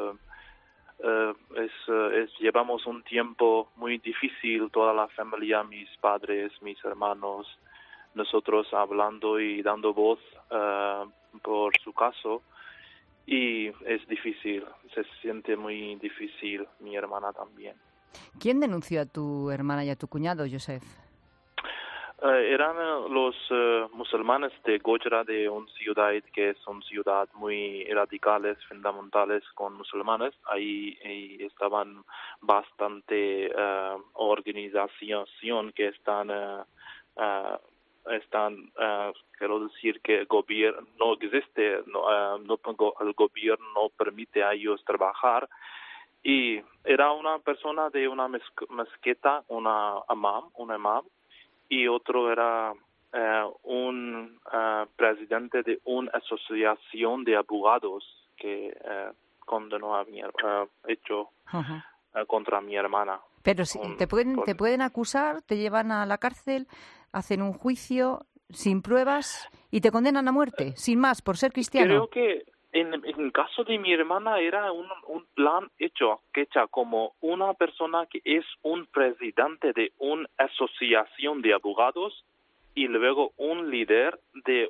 S5: llevamos un tiempo muy difícil, toda la familia, mis padres, mis hermanos, nosotros hablando y dando voz por su caso. Y es difícil, se siente muy difícil, mi hermana también.
S30: ¿Quién denunció a tu hermana y a tu cuñado, Josep?
S5: Eran los musulmanes de Gujarat, de una ciudad que es una ciudad muy radicales, fundamentales con musulmanes. Ahí estaban bastante organización que están quiero decir que el gobierno no existe, el gobierno no permite a ellos trabajar. Y era una persona de una mezquita, un imam, y otro era un presidente de una asociación de abogados que condenó a contra mi hermana.
S30: Pero si te pueden acusar, te llevan a la cárcel, hacen un juicio sin pruebas y te condenan a muerte, sin más, por ser cristiano.
S5: Creo que en el caso de mi hermana era un plan hecha como una persona que es un presidente de una asociación de abogados y luego un líder de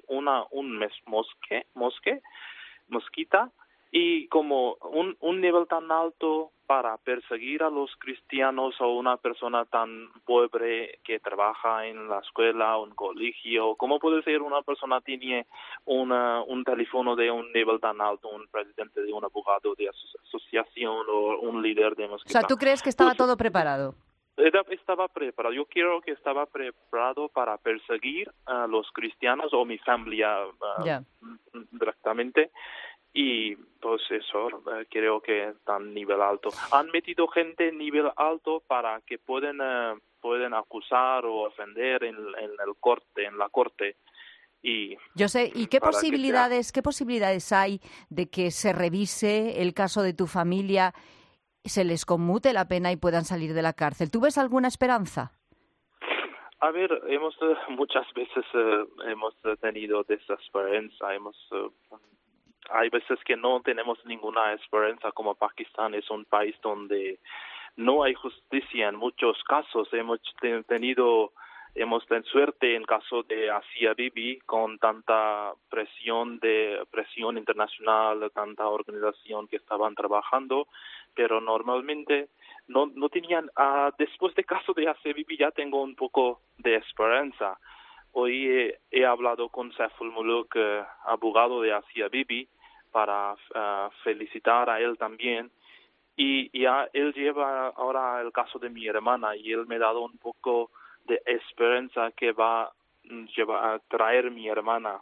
S5: mosquita y como un nivel tan alto para perseguir a los cristianos o una persona tan pobre que trabaja en la escuela o en colegio. ¿Cómo puede ser una persona que tiene un teléfono de un nivel tan alto, un presidente de un abogado de asociación o un líder de mosquita?
S30: O sea, ¿tú crees que estaba todo preparado?
S5: Estaba preparado. Yo creo que estaba preparado para perseguir a los cristianos o mi familia directamente. Y pues eso, creo que están nivel alto. Han metido gente en nivel alto para que pueden acusar o ofender en la corte. Y
S30: yo sé, ¿y qué posibilidades hay de que se revise el caso de tu familia, se les conmute la pena y puedan salir de la cárcel? ¿Tú ves alguna esperanza?
S5: A ver, muchas veces hemos tenido desesperanza, hay veces que no tenemos ninguna esperanza, como Pakistán es un país donde no hay justicia en muchos casos. Hemos tenido suerte en caso de Asia Bibi con tanta presión internacional, tanta organización que estaban trabajando, pero normalmente no tenían. Después del caso de Asia Bibi ya tengo un poco de esperanza. Hoy he hablado con Saiful Muluk, abogado de Asia Bibi, para felicitar a él también. Y ya él lleva ahora el caso de mi hermana y él me ha dado un poco de esperanza que va a traer mi hermana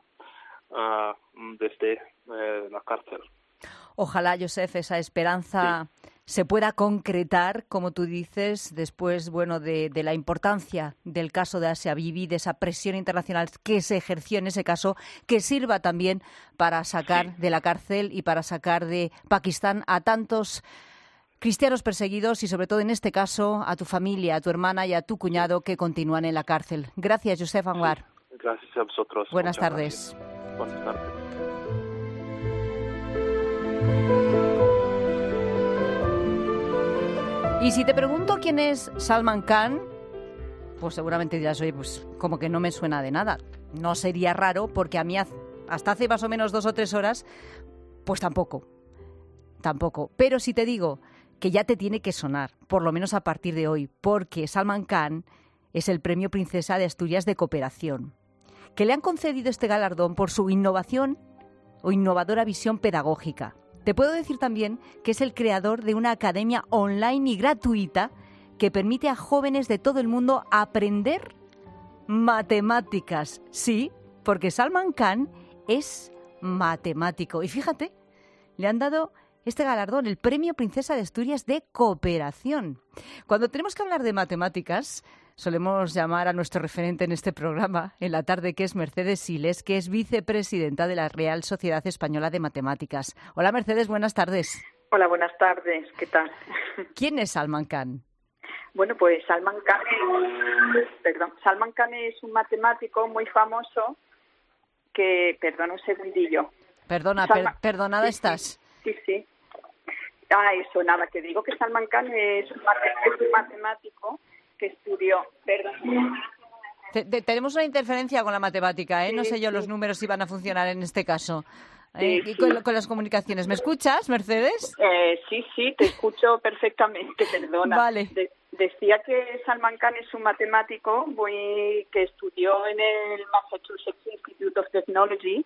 S5: desde la cárcel.
S30: Ojalá, Josep, esa esperanza se pueda concretar, como tú dices, después de la importancia del caso de Asia Bibi, de esa presión internacional que se ejerció en ese caso, que sirva también para sacar de la cárcel y para sacar de Pakistán a tantos cristianos perseguidos y, sobre todo en este caso, a tu familia, a tu hermana y a tu cuñado que continúan en la cárcel. Gracias, Josep Anwar.
S5: Gracias a vosotros.
S30: Buenas tardes.
S5: Buenas tardes.
S30: Y si te pregunto quién es Salman Khan, pues seguramente dirás, oye, pues como que no me suena de nada. No sería raro porque a mí hasta hace más o menos 2 o 3 horas, pues tampoco. Pero si te digo que ya te tiene que sonar, por lo menos a partir de hoy, porque Salman Khan es el Premio Princesa de Asturias de Cooperación, que le han concedido este galardón por su innovación o innovadora visión pedagógica. Te puedo decir también que es el creador de una academia online y gratuita que permite a jóvenes de todo el mundo aprender matemáticas. Sí, porque Salman Khan es matemático. Y fíjate, le han dado este galardón, el Premio Princesa de Asturias de Cooperación. Cuando tenemos que hablar de matemáticas, solemos llamar a nuestro referente en este programa, en la tarde, que es Mercedes Siles, que es vicepresidenta de la Real Sociedad Española de Matemáticas. Hola, Mercedes, buenas tardes.
S6: Hola, buenas tardes. ¿Qué tal?
S30: ¿Quién es Salman Khan?
S6: Bueno, pues Salman Khan es un matemático muy famoso que... Perdona un segundillo.
S30: Perdonada
S6: sí,
S30: estás.
S6: Sí. Eso, nada, que digo que Salman Khan es un matemático que estudió... Perdón.
S30: Tenemos una interferencia con la matemática, ¿eh? No sé yo los números si van a funcionar en este caso. Y con las comunicaciones. ¿Me escuchas, Mercedes?
S6: Sí, te escucho perfectamente, perdona.
S30: Vale.
S6: Decía que Salman Khan es un matemático que estudió en el Massachusetts Institute of Technology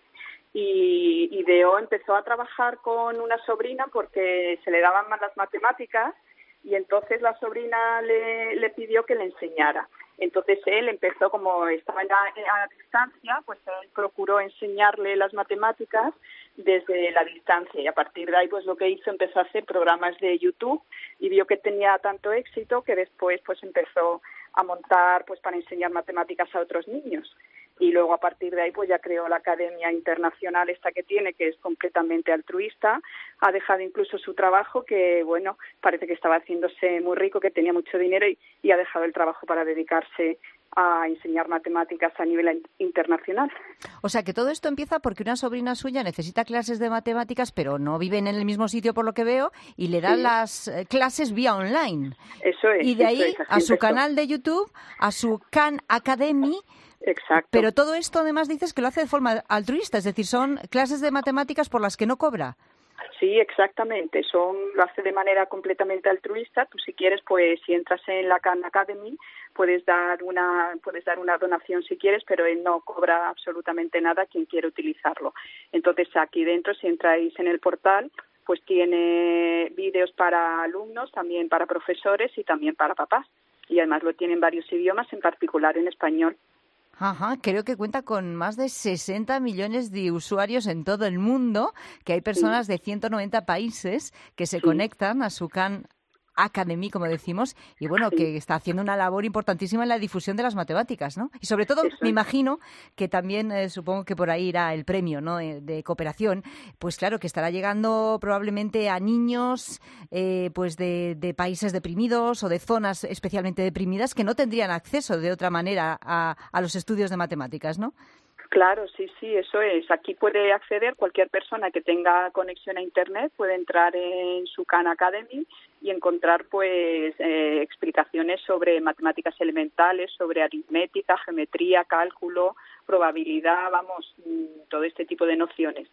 S6: y empezó a trabajar con una sobrina porque se le daban mal las matemáticas y entonces la sobrina le pidió que le enseñara. Entonces él empezó, como estaba a distancia, pues él procuró enseñarle las matemáticas desde la distancia y a partir de ahí pues lo que hizo, empezó a hacer programas de YouTube y vio que tenía tanto éxito que después pues empezó a montar pues para enseñar matemáticas a otros niños. Y luego a partir de ahí pues ya creó la Academia Internacional esta que tiene, que es completamente altruista. Ha dejado incluso su trabajo, que bueno, parece que estaba haciéndose muy rico, que tenía mucho dinero y ha dejado el trabajo para dedicarse a enseñar matemáticas a nivel internacional.
S30: O sea que todo esto empieza porque una sobrina suya necesita clases de matemáticas, pero no viven en el mismo sitio por lo que veo, y le dan las clases vía online.
S6: Eso es.
S30: Y de ahí a su canal de YouTube, a su Khan Academy.
S6: Exacto.
S30: Pero todo esto además dices que lo hace de forma altruista, es decir, son clases de matemáticas por las que no cobra.
S6: Sí, exactamente. Lo hace de manera completamente altruista. Tú si quieres, pues si entras en la Khan Academy, puedes dar una donación si quieres, pero él no cobra absolutamente nada a quien quiere utilizarlo. Entonces aquí dentro, si entráis en el portal, pues tiene vídeos para alumnos, también para profesores y también para papás. Y además lo tiene en varios idiomas, en particular en español.
S30: Ajá, creo que cuenta con más de 60 millones de usuarios en todo el mundo, que hay personas de 190 países que se conectan a su Khan Academy, como decimos, y bueno, que está haciendo una labor importantísima en la difusión de las matemáticas, ¿no? Y sobre todo, me imagino que también, supongo que por ahí irá el premio, ¿no?, de cooperación, pues claro, que estará llegando probablemente a niños pues de países deprimidos o de zonas especialmente deprimidas que no tendrían acceso de otra manera a los estudios de matemáticas, ¿no?
S6: Claro, sí, eso es. Aquí puede acceder cualquier persona que tenga conexión a Internet, puede entrar en su Khan Academy y encontrar pues explicaciones sobre matemáticas elementales, sobre aritmética, geometría, cálculo, probabilidad, todo este tipo de nociones.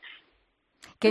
S30: Que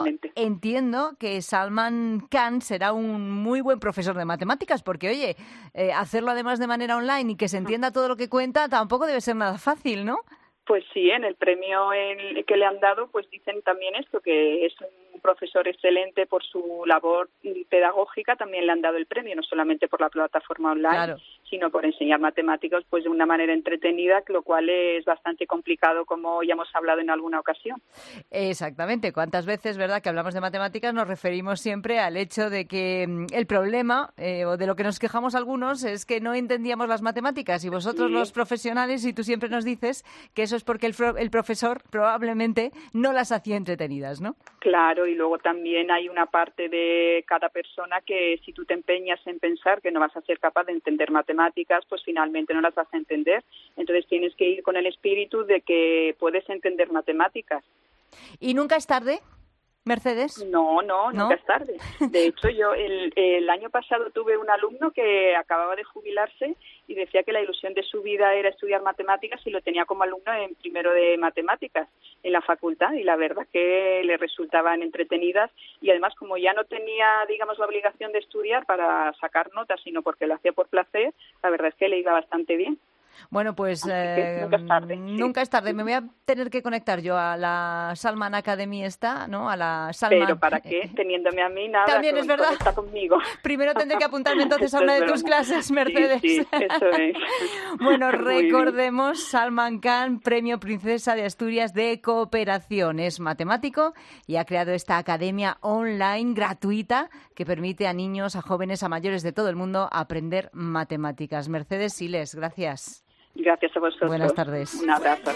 S30: entiendo que Salman Khan será un muy buen profesor de matemáticas, porque oye, hacerlo además de manera online y que se entienda todo lo que cuenta tampoco debe ser nada fácil, ¿no?
S6: Pues sí, en el premio que le han dado, pues dicen también esto, que es un profesor excelente por su labor pedagógica, también le han dado el premio, no solamente por la plataforma online, sino por enseñar matemáticas pues de una manera entretenida, lo cual es bastante complicado, como ya hemos hablado en alguna ocasión.
S30: Exactamente. ¿Cuántas veces, verdad, que hablamos de matemáticas nos referimos siempre al hecho de que el problema, o de lo que nos quejamos algunos, es que no entendíamos las matemáticas, y vosotros los profesionales, y tú siempre nos dices que eso es porque el profesor probablemente no las hacía entretenidas, ¿no?
S6: Claro, y luego también hay una parte de cada persona que si tú te empeñas en pensar que no vas a ser capaz de entender matemáticas, pues finalmente no las vas a entender. Entonces tienes que ir con el espíritu de que puedes entender matemáticas.
S30: ¿Y nunca es tarde, Mercedes?
S6: No, nunca es tarde. De hecho, yo el año pasado tuve un alumno que acababa de jubilarse y decía que la ilusión de su vida era estudiar matemáticas, y lo tenía como alumno en primero de matemáticas en la facultad, y la verdad que le resultaban entretenidas, y además como ya no tenía, digamos, la obligación de estudiar para sacar notas, sino porque lo hacía por placer, la verdad es que le iba bastante bien.
S30: Bueno, pues nunca es tarde. Me voy a tener que conectar yo a la Salman Academy ¿no? A la Salman...
S6: Pero ¿para qué? Teniéndome a mí, nada.
S30: También es verdad.
S6: Está conmigo.
S30: Primero tendré que apuntarme entonces a una de tus clases, Mercedes.
S6: Sí, eso es.
S30: Bueno, recordemos, Salman Khan, Premio Princesa de Asturias de Cooperación. Es matemático y ha creado esta academia online gratuita que permite a niños, a jóvenes, a mayores de todo el mundo aprender matemáticas. Mercedes Siles, gracias.
S6: Gracias a vosotros.
S30: Buenas tardes.
S6: Un abrazo.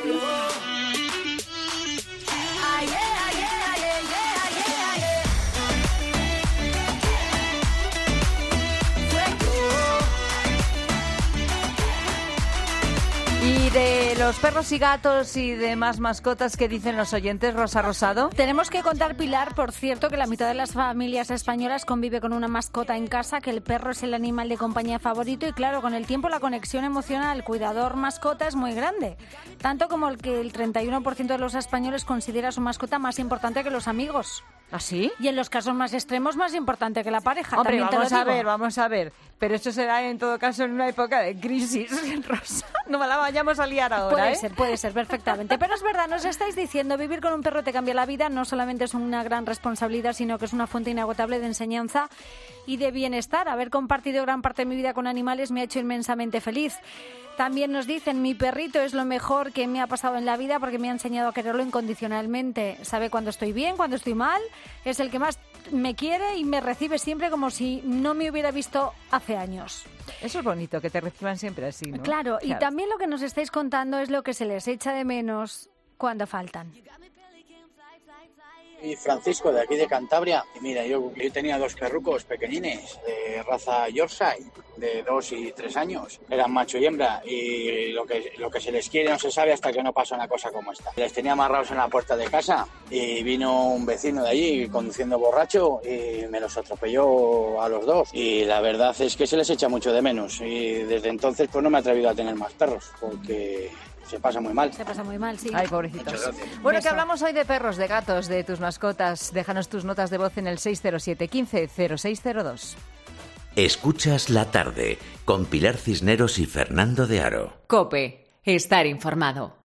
S30: Y de los perros y gatos y demás mascotas, ¿qué dicen los oyentes, Rosa Rosado?
S3: Tenemos que contar, Pilar, por cierto, que la mitad de las familias españolas convive con una mascota en casa, que el perro es el animal de compañía favorito, y claro, con el tiempo la conexión emocional cuidador-mascota es muy grande. Tanto como el que el 31% de los españoles considera a su mascota más importante que los amigos.
S30: ¿Ah, sí?
S3: Y en los casos más extremos, más importante que la pareja.
S30: Hombre,
S3: también
S30: vamos a ver. Pero eso será en todo caso en una época de crisis, Rosa. No me la vayamos a liar ahora,
S3: Puede ser, perfectamente. Pero es verdad, nos estáis diciendo, vivir con un perro te cambia la vida. No solamente es una gran responsabilidad, sino que es una fuente inagotable de enseñanza y de bienestar. Haber compartido gran parte de mi vida con animales me ha hecho inmensamente feliz. También nos dicen, mi perrito es lo mejor que me ha pasado en la vida porque me ha enseñado a quererlo incondicionalmente. Sabe cuando estoy bien, cuando estoy mal. Es el que más me quiere y me recibe siempre como si no me hubiera visto hace años.
S30: Eso es bonito, que te reciban siempre así, ¿no?
S3: Claro, y también lo que nos estáis contando es lo que se les echa de menos cuando faltan.
S17: Y Francisco, de aquí de Cantabria. Y mira, yo tenía 2 perrucos pequeñines de raza Yorkshire, de 2 y 3 años. Eran macho y hembra, y lo que se les quiere no se sabe hasta que no pasa una cosa como esta. Les tenía amarrados en la puerta de casa y vino un vecino de allí conduciendo borracho y me los atropelló a los 2. Y la verdad es que se les echa mucho de menos. Y desde entonces pues no me he atrevido a tener más perros, porque... se pasa muy mal.
S3: Se pasa muy mal, sí.
S30: Ay, pobrecitos. Bueno, que hablamos hoy de perros, de gatos, de tus mascotas. Déjanos tus notas de voz en el 607 15 0602.
S12: Escuchas La Tarde con Pilar Cisneros y Fernando de Aro.
S18: COPE. Estar informado.